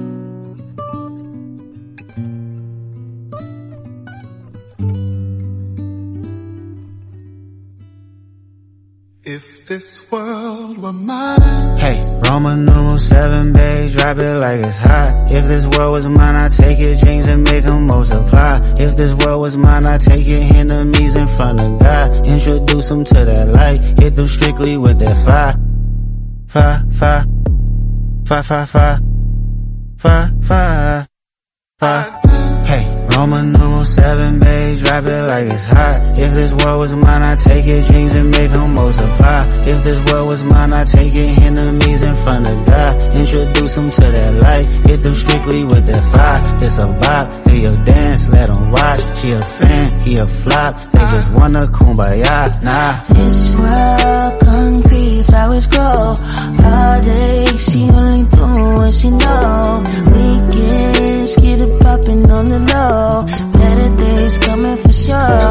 If this world were mine.
Hey, Roman numeral 7, babe, drop it like it's hot. If this world was mine, I'd take your dreams and make them multiply. If this world was mine, I'd take your enemies in front of God. Introduce them to that light, hit them strictly with that fire. Fire, fire, fire, fire, fire, fire, fire, fire. Hey, Roman numeral 7, babe, drop it like it's hot. If this world was mine, I'd take your dreams and make them multiply. If this world was mine, I'd take your enemies in front of God. Introduce them to that light, hit them strictly with that fire. It's a vibe, do your dance, let them watch. She a fan, he a flop, they just wanna kumbaya, nah.
This world concrete, flowers grow. Heartache, she only doing what she know. Weekends, get it poppin' on the low. Better days coming for sure.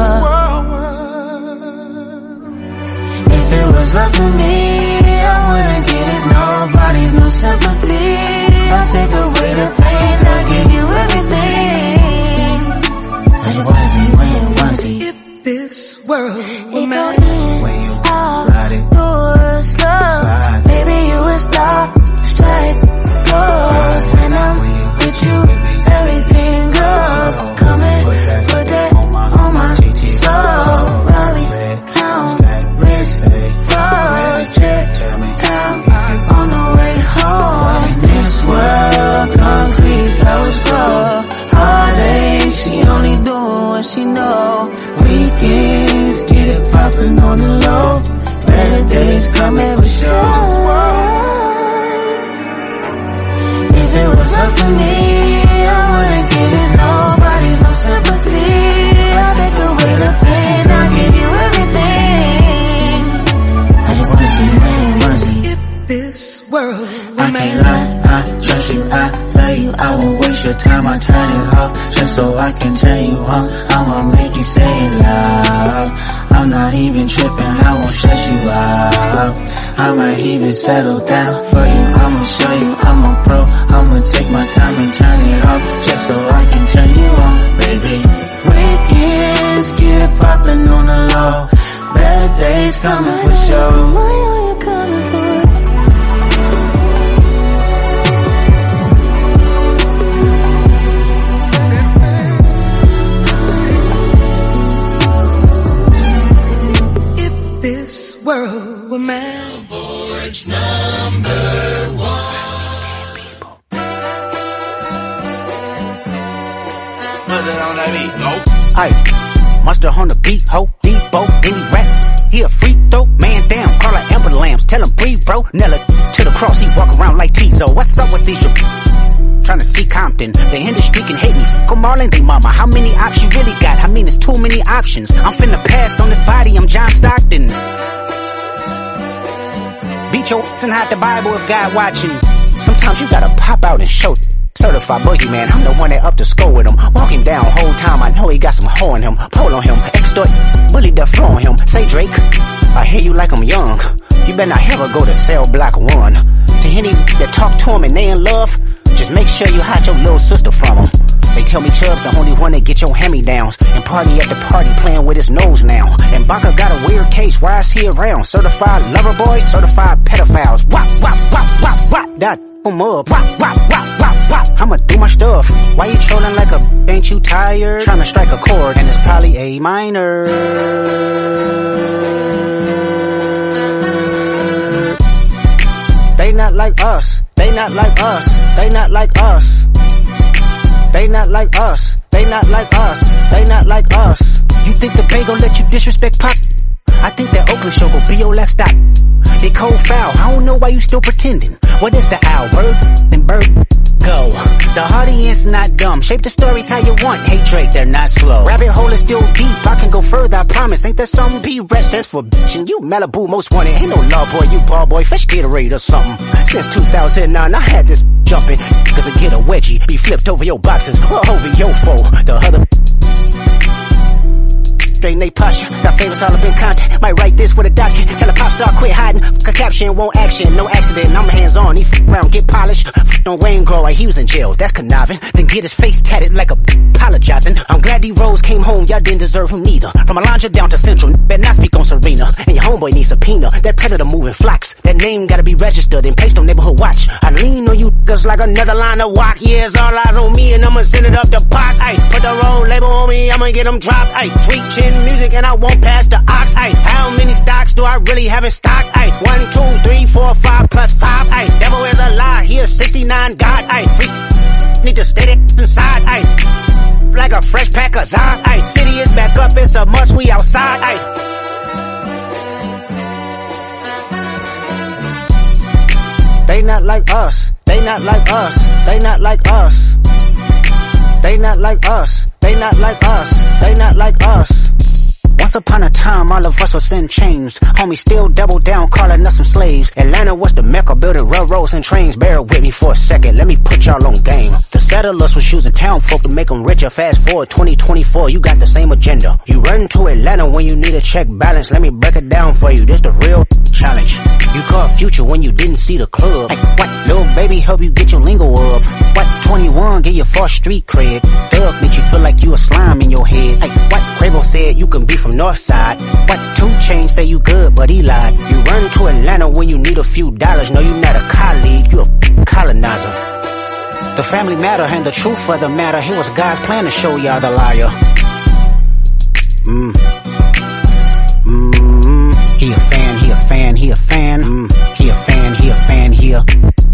If it was up to me, I wouldn't give nobody no sympathy. I'll take away the pain, I'll give you everything. I just wanna see when you wanna see.
If this world were
It
mine.
go in, out, do slow. Baby, you a star, strike, goes. And I'm with you, everything goes. Come and put that on my soul. Bobby, clown, wrist, project, time on the way home. This world, concrete, flowers grow. Heartache, she only doing what she know. Weekends, get it poppin' on the low. Better days coming for sure. If it was up to me, I wouldn't give it nobody no sympathy. I'll take away the pain, I'll give you everything. I just wanna see when you wanna see.
If this world were
I
mine.
can't lie, I trust you, I love you. I won't waste your time, I turn it off just so I can turn you on. I'ma make you say it loud. I'm not even tripping, I won't stress you out. I might even settle down for you. I'ma show you I'm a pro. I'ma take my time and turn it off just so I can turn you on, baby.
Weekends, get it poppin' on the low. Better days coming for sure. When are you coming for?
This world were mine.
Board's number 1.
Put it on that beat, go.
Aye, monster on the beat, ho, Debo, any rap. He a freak throw, man down, call her Amber Lambs, tell him breathe, bro. Nella to the cross, he walk around like Tizo. What's up with these? Trying to see Compton, the industry can hate me. Fuck 'em all and they mama. How many options you really got? I mean, it's too many options. I'm finna pass on this body, I'm John Stockton. Beat your ass and hide the Bible if God watching. Sometimes you gotta pop out and show. Certified boogeyman, I'm the one that up to score with him. Walking down whole time, I know he got some hoe in him. Pole on him, extort, bully the flow on him. Say Drake, I hear you like I'm young. You better not ever go to cell block 1. To any that talk to him and they in love, just make sure you hide your little sister from him. They tell me Chubb's the only one that get your hand-me-downs. And party at the party playing with his nose now. And Baka got a weird case, why is he around? Certified lover boys, certified pedophiles. Wop, wop, wop, wop, wop, that em up. Wop, wop, wop, wop, wop, I'ma do my stuff. Why you trolling like a ain't you tired? Trying to strike a chord and it's probably A minor. They not like us, they not like us, they not like us. They not like us, they not like us, they not like us. You think the Bay gon' let you disrespect Pop? I think that Oakland show gon' be your last stop. They cold foul, I don't know why you still pretending. What is the owl, bird? Then bird, go. The audience not dumb, shape the stories how you want. Hey Drake, they're not slow. Rabbit hole is still deep, I can go further, I promise. Ain't that something? P-Rest, that's for bitchin'. You Malibu most wanted, ain't no law boy, you ball boy, fresh Gatorade or something. Since 2009, I had this jumping, cause to get a wedgie, be flipped over your boxes, or over your foe. The other straighten they posture, got favors
Girls all up in contact, might write this with a doctor. Tell a pop star quit hiding, fuck a caption, won't action, no accident. I'm hands on, he around, get polished. On Wayne Grower, he was in jail, that's conniving. Then get his face tatted like a apologizing. I'm glad D-Rose came home, y'all didn't deserve him neither. From Alondra down to Central, better not speak on Serena. And your homeboy needs subpoena, that predator moving flocks. That name gotta be registered and placed on neighborhood watch. I lean on you cause like another line of walk. Yeah, it's all eyes on me and I'ma send it up the pot. Ay, put the roll label on me, I'ma get them dropped. Ay, sweet chin music and I won't pass the ox. Ay, how many stocks do I really have in stock? Ay, 1, 2, 3, 4, 5 plus 5. Ay, devil is a lie, he is 69 God. Ay, need to stay that inside. Ay, like a fresh pack of Zod. Ay, city is back up, it's a must, we outside. Ay. They not like us, they not like us, they not like us. They not like us, they not like us, they not like us. Once upon a time, all of us was in chains. Homie still double down, calling us some slaves. Atlanta was the mecca, building railroads and trains. Bear with me for a second, let me put y'all on game. The settlers was using town folk to make them richer. Fast forward 2024, you got the same agenda. You run to Atlanta when you need a check balance. Let me break it down for you, this the real challenge. You caught Future when you didn't see the club. Hey, what? Little baby help you get your lingo up. What? 21 get your first street cred. Thug make you feel like you a slime in your head. Hey, what? Quavo said you can be from Northside. What? 2 Chainz say you good but he lied. You run to Atlanta when you need a few dollars. No, you not a colleague, you a colonizer. The family matter and the truth of the matter. Here was God's plan to show y'all the liar. He a fan, he a fan, he a fan. He a fan, he a fan, he a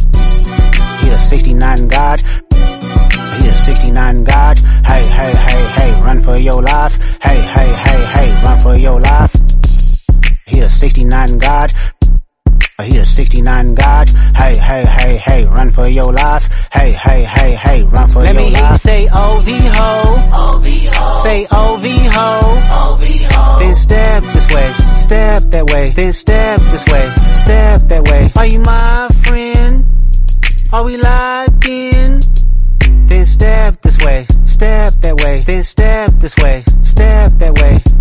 69 God. He a 69 God. Hey, hey, hey, hey, run for your life. Hey, hey, hey, hey, run for your life. He a 69 God. He a 69 God. Hey, hey, hey, hey, run for your life. Hey, hey, hey, hey, run for your life. Let me hear you say OV-ho. OV-ho. Say OV-ho. OV-ho. Then step this way. Step that way. Then step this way. Step that way. Are you my friend? Are we locked in? Then step this way. Step that way. Then step this way. Step that way.